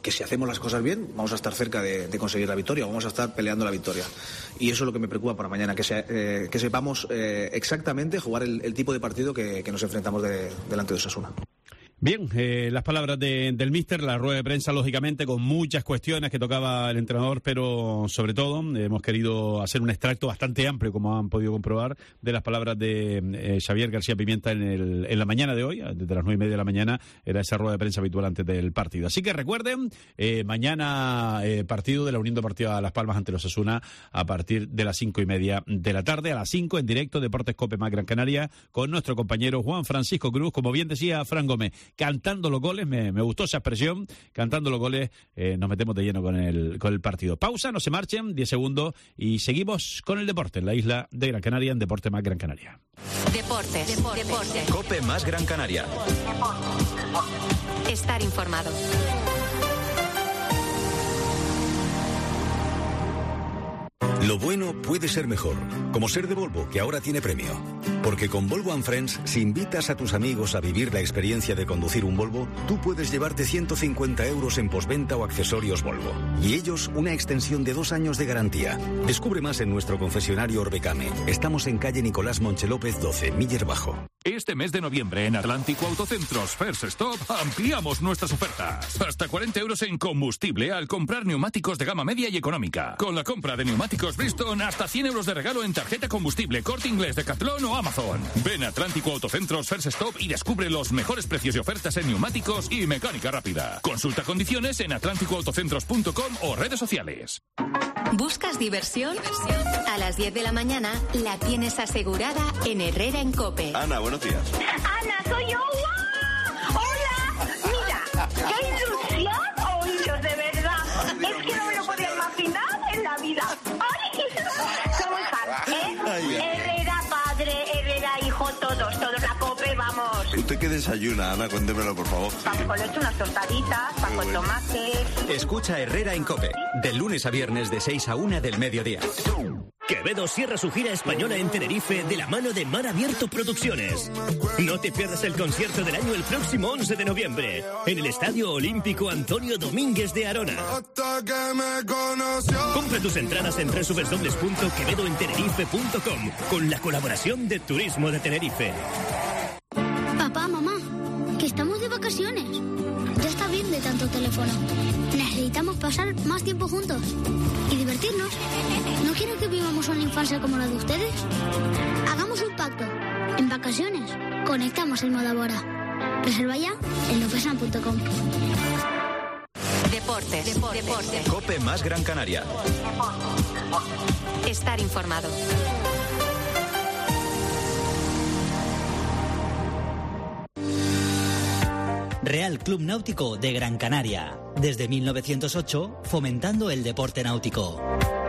que si hacemos las cosas bien vamos a estar cerca de conseguir la victoria, vamos a estar peleando la victoria. Y eso es lo que me preocupa para mañana, que sepamos exactamente jugar el tipo de partido que nos enfrentamos delante de Osasuna. Bien, las palabras del míster, la rueda de prensa, lógicamente, con muchas cuestiones que tocaba el entrenador, pero sobre todo hemos querido hacer un extracto bastante amplio, como han podido comprobar, de las palabras de Xavier García Pimienta en la mañana de hoy, desde las 9:30 de la mañana, era esa rueda de prensa habitual antes del partido. Así que recuerden, mañana partido de la Unión Deportiva Las Palmas ante los Osasuna a partir de las 5:30 de la tarde, a las 5 en directo, Deportes Cope más Gran Canaria, con nuestro compañero Juan Francisco Cruz, como bien decía Fran Gómez, cantando los goles, me gustó esa expresión, cantando los goles, nos metemos de lleno con el partido. Pausa, no se marchen, 10 segundos y seguimos con el deporte en la isla de Gran Canaria, en Deporte más Gran Canaria. Deportes. Cope más Gran Canaria. Estar informado. Lo bueno puede ser mejor, como ser de Volvo, que ahora tiene premio. Porque con Volvo & Friends, si invitas a tus amigos a vivir la experiencia de conducir un Volvo, tú puedes llevarte 150 euros en postventa o accesorios Volvo. Y ellos, una extensión de 2 años de garantía. Descubre más en nuestro concesionario Orbecame. Estamos en calle Nicolás Monche López 12, Miller Bajo. Este mes de noviembre en Atlántico Autocentros First Stop ampliamos nuestras ofertas. Hasta 40 euros en combustible al comprar neumáticos de gama media y económica. Con la compra de neumáticos Bridgestone, hasta 100 euros de regalo en tarjeta combustible, Corte Inglés, Decathlon o Amazon. Ven a Atlántico Autocentros First Stop y descubre los mejores precios y ofertas en neumáticos y mecánica rápida. Consulta condiciones en atlánticoautocentros.com o redes sociales. ¿Buscas diversión? A las 10 de la mañana la tienes asegurada en Herrera en Cope. Ana, buenos días. Ana, soy yo. ¡Hola! Mira, qué ilusión oíros, de verdad. Es que no me lo podía imaginar en la vida. ¡Ay! Somos fans, Herrera padre, Herrera hijo, todos la Cope, vamos. ¿Usted qué desayuna, Ana? Cuéntemelo, por favor. Pan con leche, unas tostaditas, pan con tomate. Escucha Herrera en Cope, de lunes a viernes de 6 a 1 del mediodía. Quevedo cierra su gira española en Tenerife de la mano de Mar Abierto Producciones. No te pierdas el concierto del año el próximo 11 de noviembre en el Estadio Olímpico Antonio Domínguez de Arona. Compra tus entradas en www.quevedoentenerife.com con la colaboración de Turismo de Tenerife. Papá, mamá, que estamos de vacaciones. Ya está bien de tanto teléfono. Necesitamos pasar más tiempo juntos y divertirnos. ¿No quieren que vivamos una infancia como la de ustedes? Hagamos un pacto. En vacaciones, conectamos el modo ahora. Reserva ya en lopesan.com. Deportes. Cope más Gran Canaria. Estar informado. Real Club Náutico de Gran Canaria. Desde 1908, fomentando el deporte náutico.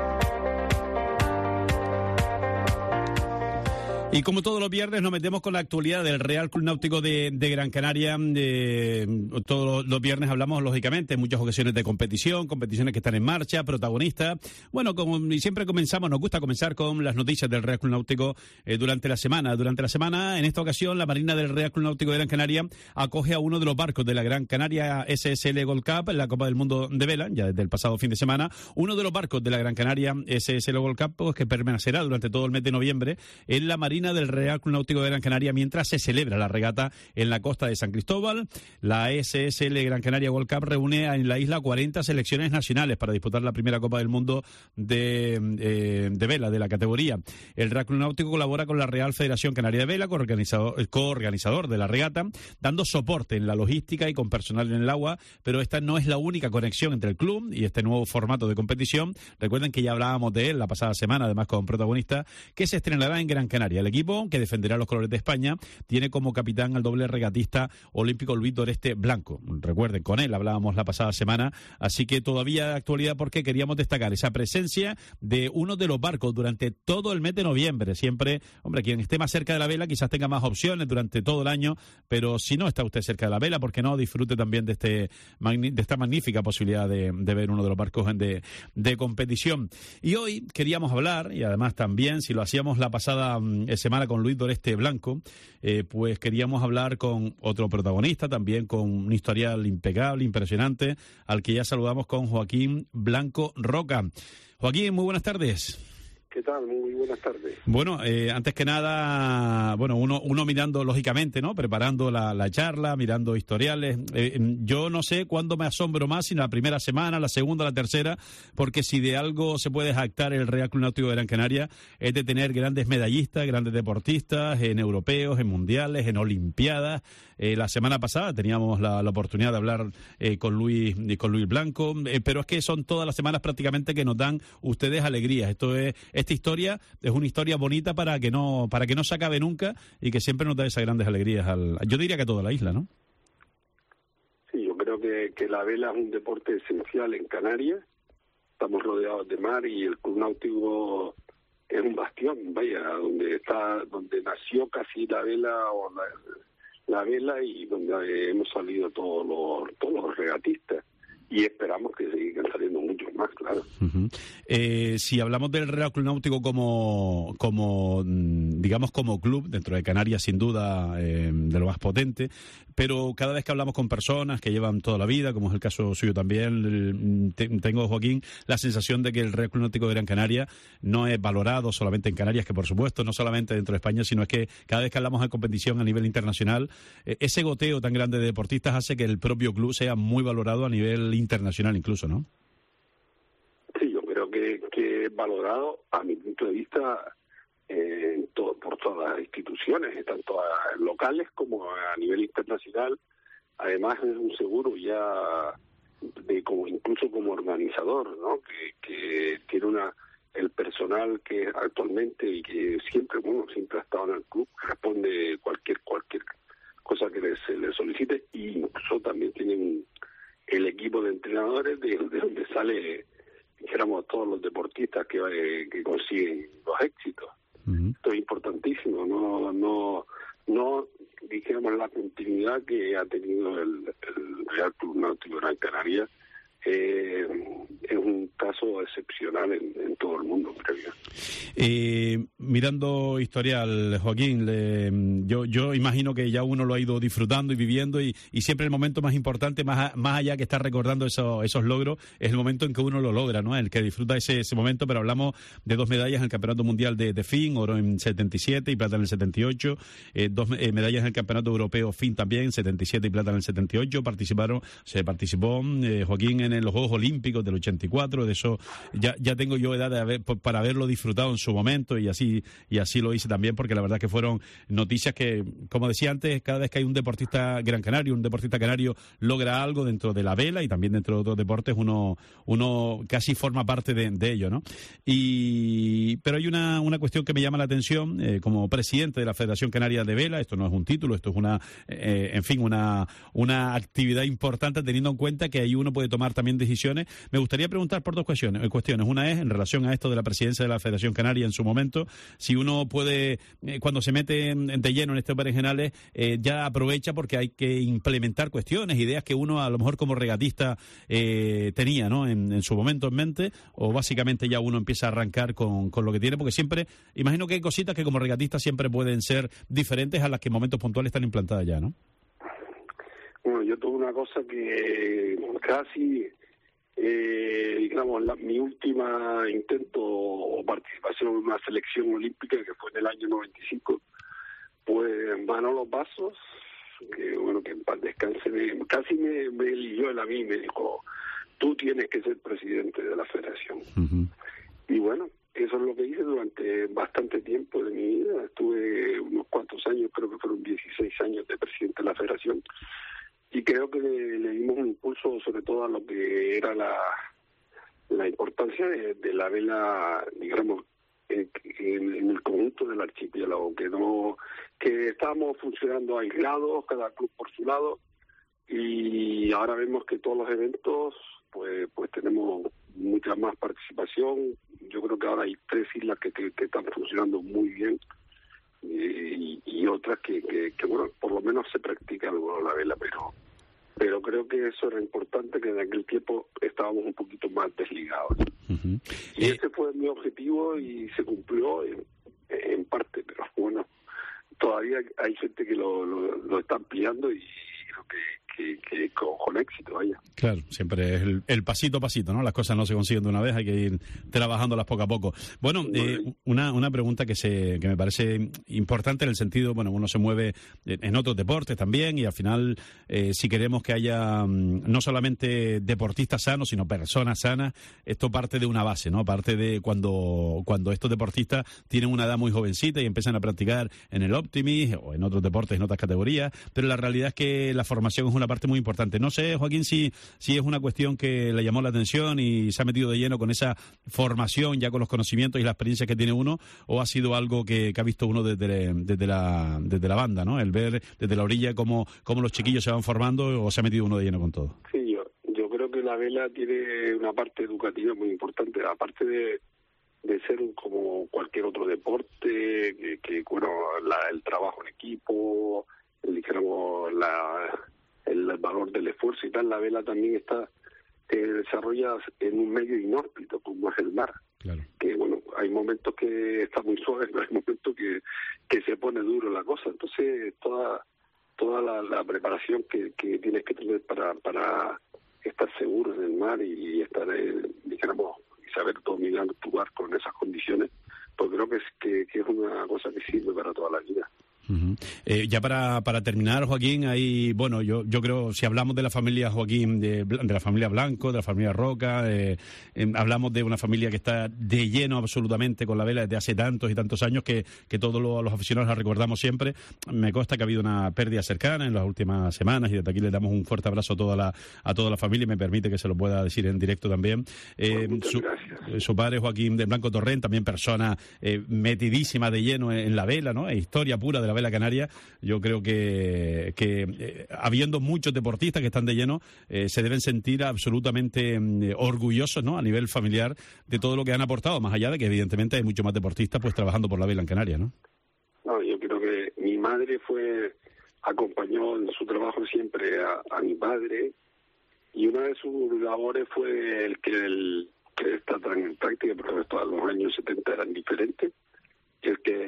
Y como todos los viernes nos metemos con la actualidad del Real Club Náutico de Gran Canaria. Todos los viernes hablamos, lógicamente, en muchas ocasiones de competiciones que están en marcha, protagonistas. Bueno, como siempre nos gusta comenzar con las noticias del Real Club Náutico durante la semana. Durante la semana, en esta ocasión, la Marina del Real Club Náutico de Gran Canaria acoge a uno de los barcos de la Gran Canaria SSL Gold Cup, en la Copa del Mundo de Vela, ya desde el pasado fin de semana. Uno de los barcos de la Gran Canaria SSL Gold Cup, pues, que permanecerá durante todo el mes de noviembre en la Marina del Real Club Náutico de Gran Canaria mientras se celebra la regata en la costa de San Cristóbal. La SSL Gran Canaria Gold Cup reúne en la isla 40 selecciones nacionales para disputar la primera Copa del Mundo de vela de la categoría. El Real Club Náutico colabora con la Real Federación Canaria de Vela, coorganizador de la regata, dando soporte en la logística y con personal en el agua, pero esta no es la única conexión entre el club y este nuevo formato de competición. Recuerden que ya hablábamos de él la pasada semana, además con protagonista, que se estrenará en Gran Canaria. El equipo, que defenderá los colores de España, tiene como capitán al doble regatista olímpico Luis Doreste Blanco. Recuerden, con él hablábamos la pasada semana, así que todavía de actualidad porque queríamos destacar esa presencia de uno de los barcos durante todo el mes de noviembre. Siempre, hombre, quien esté más cerca de la vela quizás tenga más opciones durante todo el año, pero si no está usted cerca de la vela, ¿por qué no disfrute también de esta magnífica posibilidad de ver uno de los barcos de competición? Y hoy queríamos hablar, y además también, si lo hacíamos la pasada semana con Luis Doreste Blanco, pues queríamos hablar con otro protagonista, también con un historial impecable, impresionante, al que ya saludamos, con Joaquín Blanco Roca. Joaquín, muy buenas tardes. ¿Qué tal? Muy buenas tardes. Bueno, antes que nada, bueno, uno mirando, lógicamente, ¿no? Preparando la charla, mirando historiales. Yo no sé cuándo me asombro más, si en la primera semana, la segunda, la tercera, porque si de algo se puede jactar el Real Club Náutico de Gran Canaria es de tener grandes medallistas, grandes deportistas, en europeos, en mundiales, en olimpiadas. La semana pasada teníamos la oportunidad de hablar con Luis Blanco, pero es que son todas las semanas prácticamente que nos dan ustedes alegrías. Esta historia es una historia bonita para que no se acabe nunca y que siempre nos da esas grandes alegrías yo diría que a toda la isla, ¿no? Sí, yo creo que la vela es un deporte esencial en Canarias. Estamos rodeados de mar y el Club Náutico es un bastión, vaya, donde nació casi la vela la vela y donde hemos salido todos los regatistas. Y esperamos que sigan saliendo muchos más, claro. Uh-huh. Si hablamos del Real Club Náutico como club, dentro de Canarias sin duda de lo más potente, pero cada vez que hablamos con personas que llevan toda la vida, como es el caso suyo también, tengo, Joaquín, la sensación de que el Real Club Náutico de Gran Canaria no es valorado solamente en Canarias, que por supuesto no solamente dentro de España, sino es que cada vez que hablamos de competición a nivel internacional, ese goteo tan grande de deportistas hace que el propio club sea muy valorado a nivel internacional incluso, ¿no? Sí, yo creo que es valorado, a mi punto de vista, por todas las instituciones, tanto locales como a nivel internacional. Además es un seguro ya incluso como organizador, ¿no? Que tiene el personal que actualmente y que siempre ha estado en el club, responde cualquier cosa que se le solicite, y incluso también tienen el equipo de entrenadores de donde sale, dijéramos, todos los deportistas que consiguen los éxitos. Uh-huh. Esto es importantísimo, no dijéramos la continuidad que ha tenido el Real Club Náutico Gran Canaria. Es un caso excepcional en todo el mundo, creo yo. Mirando historial, Joaquín, yo imagino que ya uno lo ha ido disfrutando y viviendo, y siempre el momento más importante, más allá que estar recordando esos logros, es el momento en que uno lo logra, ¿no? El que disfruta ese momento. Pero hablamos de 2 medallas en el Campeonato Mundial de FIN, oro en 77 y plata en el 78, 2 medallas en el Campeonato Europeo FIN también, 77 y plata en el 78, se participó Joaquín en los Juegos Olímpicos del 84, de eso ya tengo yo edad para haberlo disfrutado en su momento, y así lo hice también, porque la verdad que fueron noticias que, como decía antes, cada vez que hay un deportista gran canario, un deportista canario logra algo dentro de la vela y también dentro de otros deportes, uno casi forma parte de ello, ¿no? Pero hay una cuestión que me llama la atención, como presidente de la Federación Canaria de Vela. Esto no es un título, esto es una actividad importante, teniendo en cuenta que ahí uno puede tomar también decisiones. Me gustaría preguntar por 2 cuestiones. Una es en relación a esto de la presidencia de la Federación Canaria en su momento, si uno puede, cuando se mete de lleno en estos berenjenales, ya aprovecha, porque hay que implementar cuestiones, ideas que uno a lo mejor como regatista tenía, ¿no? en su momento en mente, o básicamente ya uno empieza a arrancar con lo que tiene, porque siempre, imagino que hay cositas que como regatista siempre pueden ser diferentes a las que en momentos puntuales están implantadas ya, ¿no? Bueno, yo tuve una cosa que casi, mi última intento o participación en una selección olímpica, que fue en el año 95, pues Manolo Pasos, que en paz descanse, casi me eligió él a mí, me dijo, tú tienes que ser presidente de la federación. Uh-huh. Y bueno, eso es lo que hice durante bastante tiempo de mi vida. Estuve unos cuantos años, creo que fueron 16 años de presidente de la federación. Y creo que le dimos un impulso sobre todo a lo que era la importancia de la vela, digamos, en el conjunto del archipiélago, que estábamos funcionando aislados, cada club por su lado, y ahora vemos que todos los eventos pues tenemos mucha más participación. Yo creo que ahora hay 3 islas que están funcionando muy bien, y otras que por lo menos se practica algo la vela, pero creo que eso era importante, que en aquel tiempo estábamos un poquito más desligados. Uh-huh. Y ese fue mi objetivo y se cumplió. en parte, pero bueno, todavía hay gente que lo está ampliando y creo que con éxito, vaya. Claro, siempre es el pasito a pasito, ¿no? Las cosas no se consiguen de una vez, hay que ir trabajándolas poco a poco. Bueno, una pregunta que me parece importante en el sentido, bueno, uno se mueve en otros deportes también y al final, si queremos que haya no solamente deportistas sanos, sino personas sanas, esto parte de una base, ¿no? Parte de cuando estos deportistas tienen una edad muy jovencita y empiezan a practicar en el Optimis o en otros deportes, en otras categorías, pero la realidad es que la formación es una parte muy importante. No sé, Joaquín, si es una cuestión que le llamó la atención y se ha metido de lleno con esa formación, ya con los conocimientos y las experiencias que tiene uno, o ha sido algo que ha visto uno desde la banda, ¿no? El ver desde la orilla cómo los chiquillos se van formando, o se ha metido uno de lleno con todo. Sí, yo creo que la vela tiene una parte educativa muy importante, aparte de ser como cualquier otro deporte, que bueno, el trabajo en equipo, dijéramos el valor del esfuerzo y tal. La vela también está desarrollada en un medio inhóspito como es el mar. Claro. Que bueno, hay momentos que está muy suave, pero hay momentos que se pone duro la cosa. Entonces toda la preparación que tienes que tener para estar seguro en el mar y estar, dijéramos, y saber dominar tu barco en esas condiciones, pues creo que es una cosa que sirve para toda la vida. Uh-huh. Ya para terminar, Joaquín, ahí, bueno, yo creo, si hablamos de la familia Joaquín, de la familia Blanco, de la familia Roca, hablamos de una familia que está de lleno absolutamente con la vela desde hace tantos y tantos años que todos los aficionados la recordamos siempre. Me consta que ha habido una pérdida cercana en las últimas semanas y desde aquí le damos un fuerte abrazo a toda la familia y me permite que se lo pueda decir en directo también. Su padre, Joaquín de Blanco Torrent, también persona metidísima de lleno en la vela, ¿no? Historia pura de la vela canaria. Yo creo que habiendo muchos deportistas que están de lleno, se deben sentir absolutamente orgullosos, ¿no? A nivel familiar de todo lo que han aportado, más allá de que evidentemente hay muchos más deportistas pues trabajando por la vela en Canarias, ¿no? No, yo creo que mi madre acompañó en su trabajo siempre a mi padre, y una de sus labores fue el que está tan en práctica, porque todos los años 70 eran diferentes, el que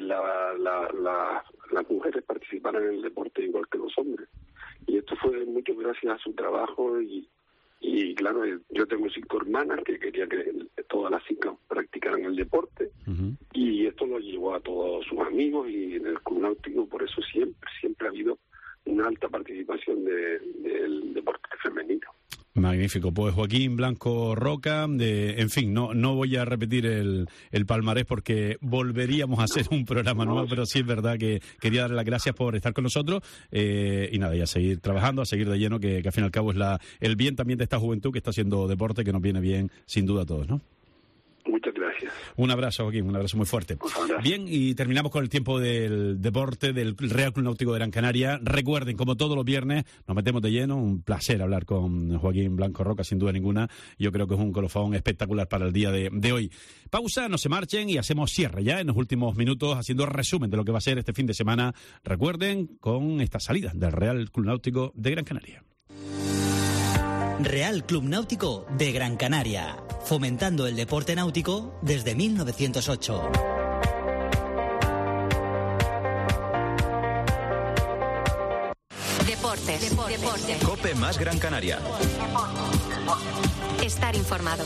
las mujeres participaran en el deporte igual que los hombres. Y esto fue mucho gracias a su trabajo y claro, yo tengo 5 hermanas que quería que todas las 5 practicaran el deporte. Uh-huh. Y esto lo llevó a todos sus amigos, y en el Club Náutico por eso siempre ha habido una alta participación del deporte femenino. Magnífico. Pues Joaquín Blanco Roca, en fin, no voy a repetir el palmarés porque volveríamos a hacer un programa nuevo, pero sí es verdad que quería darle las gracias por estar con nosotros y nada, y a seguir trabajando, a seguir de lleno, que al fin y al cabo es el bien también de esta juventud que está haciendo deporte, que nos viene bien sin duda a todos, ¿no? Muchas gracias. Un abrazo, Joaquín, un abrazo muy fuerte. Bien, y terminamos con el tiempo del deporte del Real Club Náutico de Gran Canaria. Recuerden, como todos los viernes, nos metemos de lleno. Un placer hablar con Joaquín Blanco Roca, sin duda ninguna. Yo creo que es un colofón espectacular para el día de hoy. Pausa, no se marchen y hacemos cierre ya en los últimos minutos, haciendo resumen de lo que va a ser este fin de semana. Recuerden, con esta salida del Real Club Náutico de Gran Canaria. Real Club Náutico de Gran Canaria, fomentando el deporte náutico desde 1908. Deportes. COPE más Gran Canaria. Estar informado.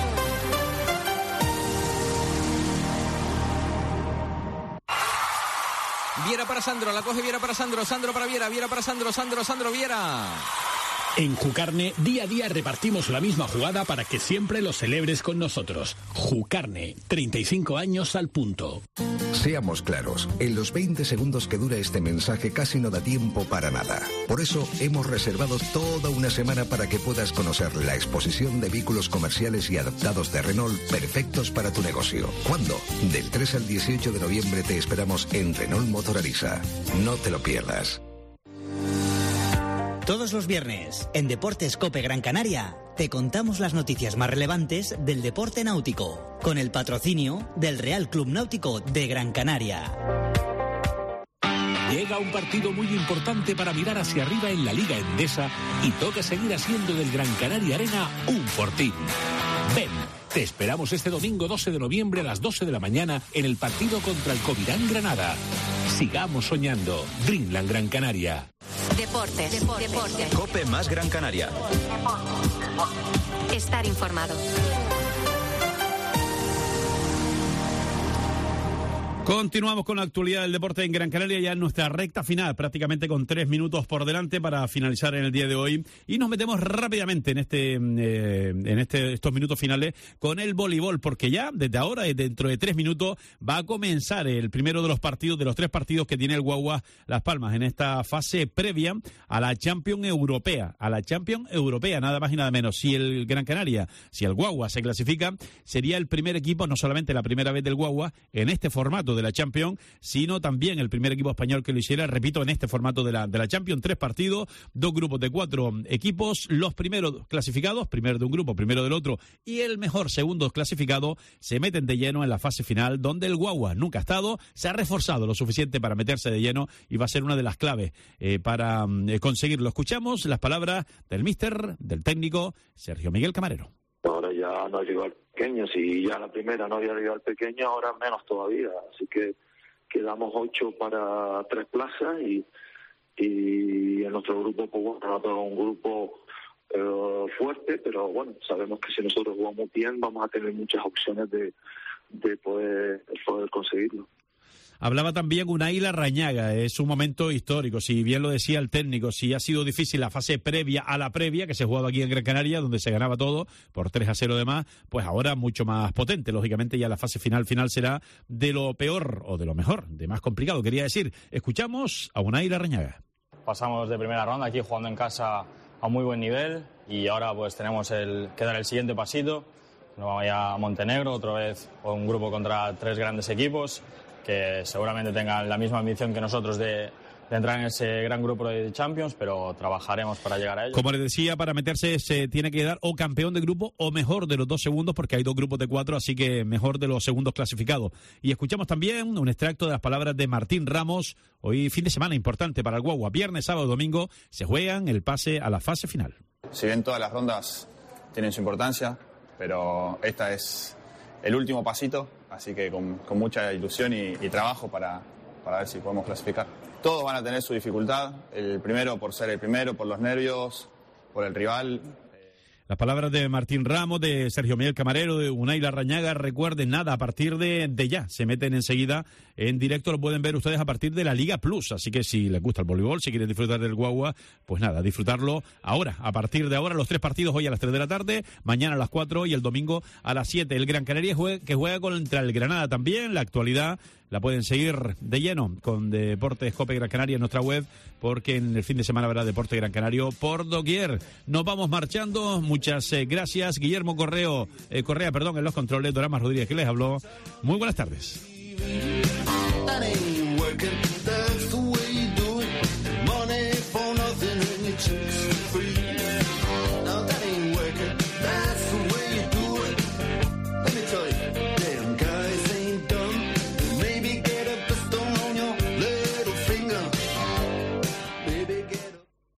Viera para Sandro, la coge Viera para Sandro, Sandro para Viera, Viera para Sandro, Sandro Viera. En Jucarne, día a día repartimos la misma jugada para que siempre lo celebres con nosotros. Jucarne, 35 años al punto. Seamos claros, en los 20 segundos que dura este mensaje casi no da tiempo para nada. Por eso hemos reservado toda una semana para que puedas conocer la exposición de vehículos comerciales y adaptados de Renault perfectos para tu negocio. ¿Cuándo? Del 3 al 18 de noviembre te esperamos en Renault Motor Arisa. No te lo pierdas. Todos los viernes, en Deportes COPE Gran Canaria, te contamos las noticias más relevantes del deporte náutico, con el patrocinio del Real Club Náutico de Gran Canaria. Llega un partido muy importante para mirar hacia arriba en la Liga Endesa y toca seguir haciendo del Gran Canaria Arena un fortín. Ven, Te esperamos este domingo 12 de noviembre a las 12 de la mañana en el partido contra el Covirán Granada. Sigamos soñando. Dreamland Gran Canaria. Deportes. Cope más Gran Canaria. Estar informado. Continuamos con la actualidad del deporte en Gran Canaria, ya en nuestra recta final, prácticamente con 3 minutos por delante para finalizar en el día de hoy. Y nos metemos rápidamente en estos minutos finales con el voleibol, porque ya desde ahora, dentro de 3 minutos, va a comenzar el primero de los 3 partidos que tiene el Guagua Las Palmas en esta fase previa a la Champions Europea. Nada más y nada menos. Si el Gran Canaria, si el Guagua se clasifica, sería el primer equipo, no solamente la primera vez del Guagua, en este formato de la Champions, sino también el primer equipo español que lo hiciera, repito, en este formato de la Champions. 3 partidos, 2 grupos de 4 equipos, los primeros clasificados, primero de un grupo, primero del otro, y el mejor segundo clasificado se meten de lleno en la fase final, donde el Guagua nunca ha estado, se ha reforzado lo suficiente para meterse de lleno y va a ser una de las claves para conseguirlo. Escuchamos las palabras del míster, del técnico Sergio Miguel Camarero. Ahora ya no ha llegado al pequeño, si ya la primera no había llegado al pequeño, ahora menos todavía, así que quedamos 8 para 3 plazas y en nuestro grupo, pues bueno, no todo un grupo fuerte, pero bueno, sabemos que si nosotros jugamos bien vamos a tener muchas opciones de poder conseguirlo. Hablaba también Unai Larrañaga, es un momento histórico, si bien lo decía el técnico, si ha sido difícil la fase previa a la previa, que se jugaba aquí en Gran Canaria, donde se ganaba todo por 3-0 de más, pues ahora mucho más potente, lógicamente ya la fase final será de lo peor o de lo mejor, de más complicado, quería decir. Escuchamos a Unai Larrañaga. Pasamos de primera ronda aquí jugando en casa a muy buen nivel y ahora pues tenemos que dar el siguiente pasito, nos vamos a Montenegro, otra vez un grupo contra 3 grandes equipos, que seguramente tengan la misma ambición que nosotros de entrar en ese gran grupo de Champions, pero trabajaremos para llegar a ello. Como les decía, para meterse se tiene que dar o campeón de grupo o mejor de los 2 segundos, porque hay 2 grupos de 4, así que mejor de los segundos clasificados. Y escuchamos también un extracto de las palabras de Martín Ramos. Hoy fin de semana importante para el Guagua. Viernes, sábado, domingo se juegan el pase a la fase final. Si bien todas las rondas tienen su importancia, pero esta es el último pasito, así que con mucha ilusión y trabajo para ver si podemos clasificar. Todos van a tener su dificultad, el primero por ser el primero, por los nervios, por el rival. Las palabras de Martín Ramos, de Sergio Miguel Camarero, de Unai Larrañaga. Recuerden, nada, a partir de ya, se meten enseguida en directo, lo pueden ver ustedes a partir de la Liga Plus, así que si les gusta el voleibol, si quieren disfrutar del Guagua, pues nada, disfrutarlo ahora, a partir de ahora, los 3 partidos hoy a las 3 de la tarde, mañana a las 4 y el domingo a las 7. El Gran Canaria que juega contra el Granada también, la actualidad la pueden seguir de lleno con Deportes Cope Gran Canaria en nuestra web, porque en el fin de semana habrá Deporte Gran Canario por doquier. Nos vamos marchando, muchas gracias. Guillermo Correa, en los controles, Doramas Rodríguez que les habló. Muy buenas tardes.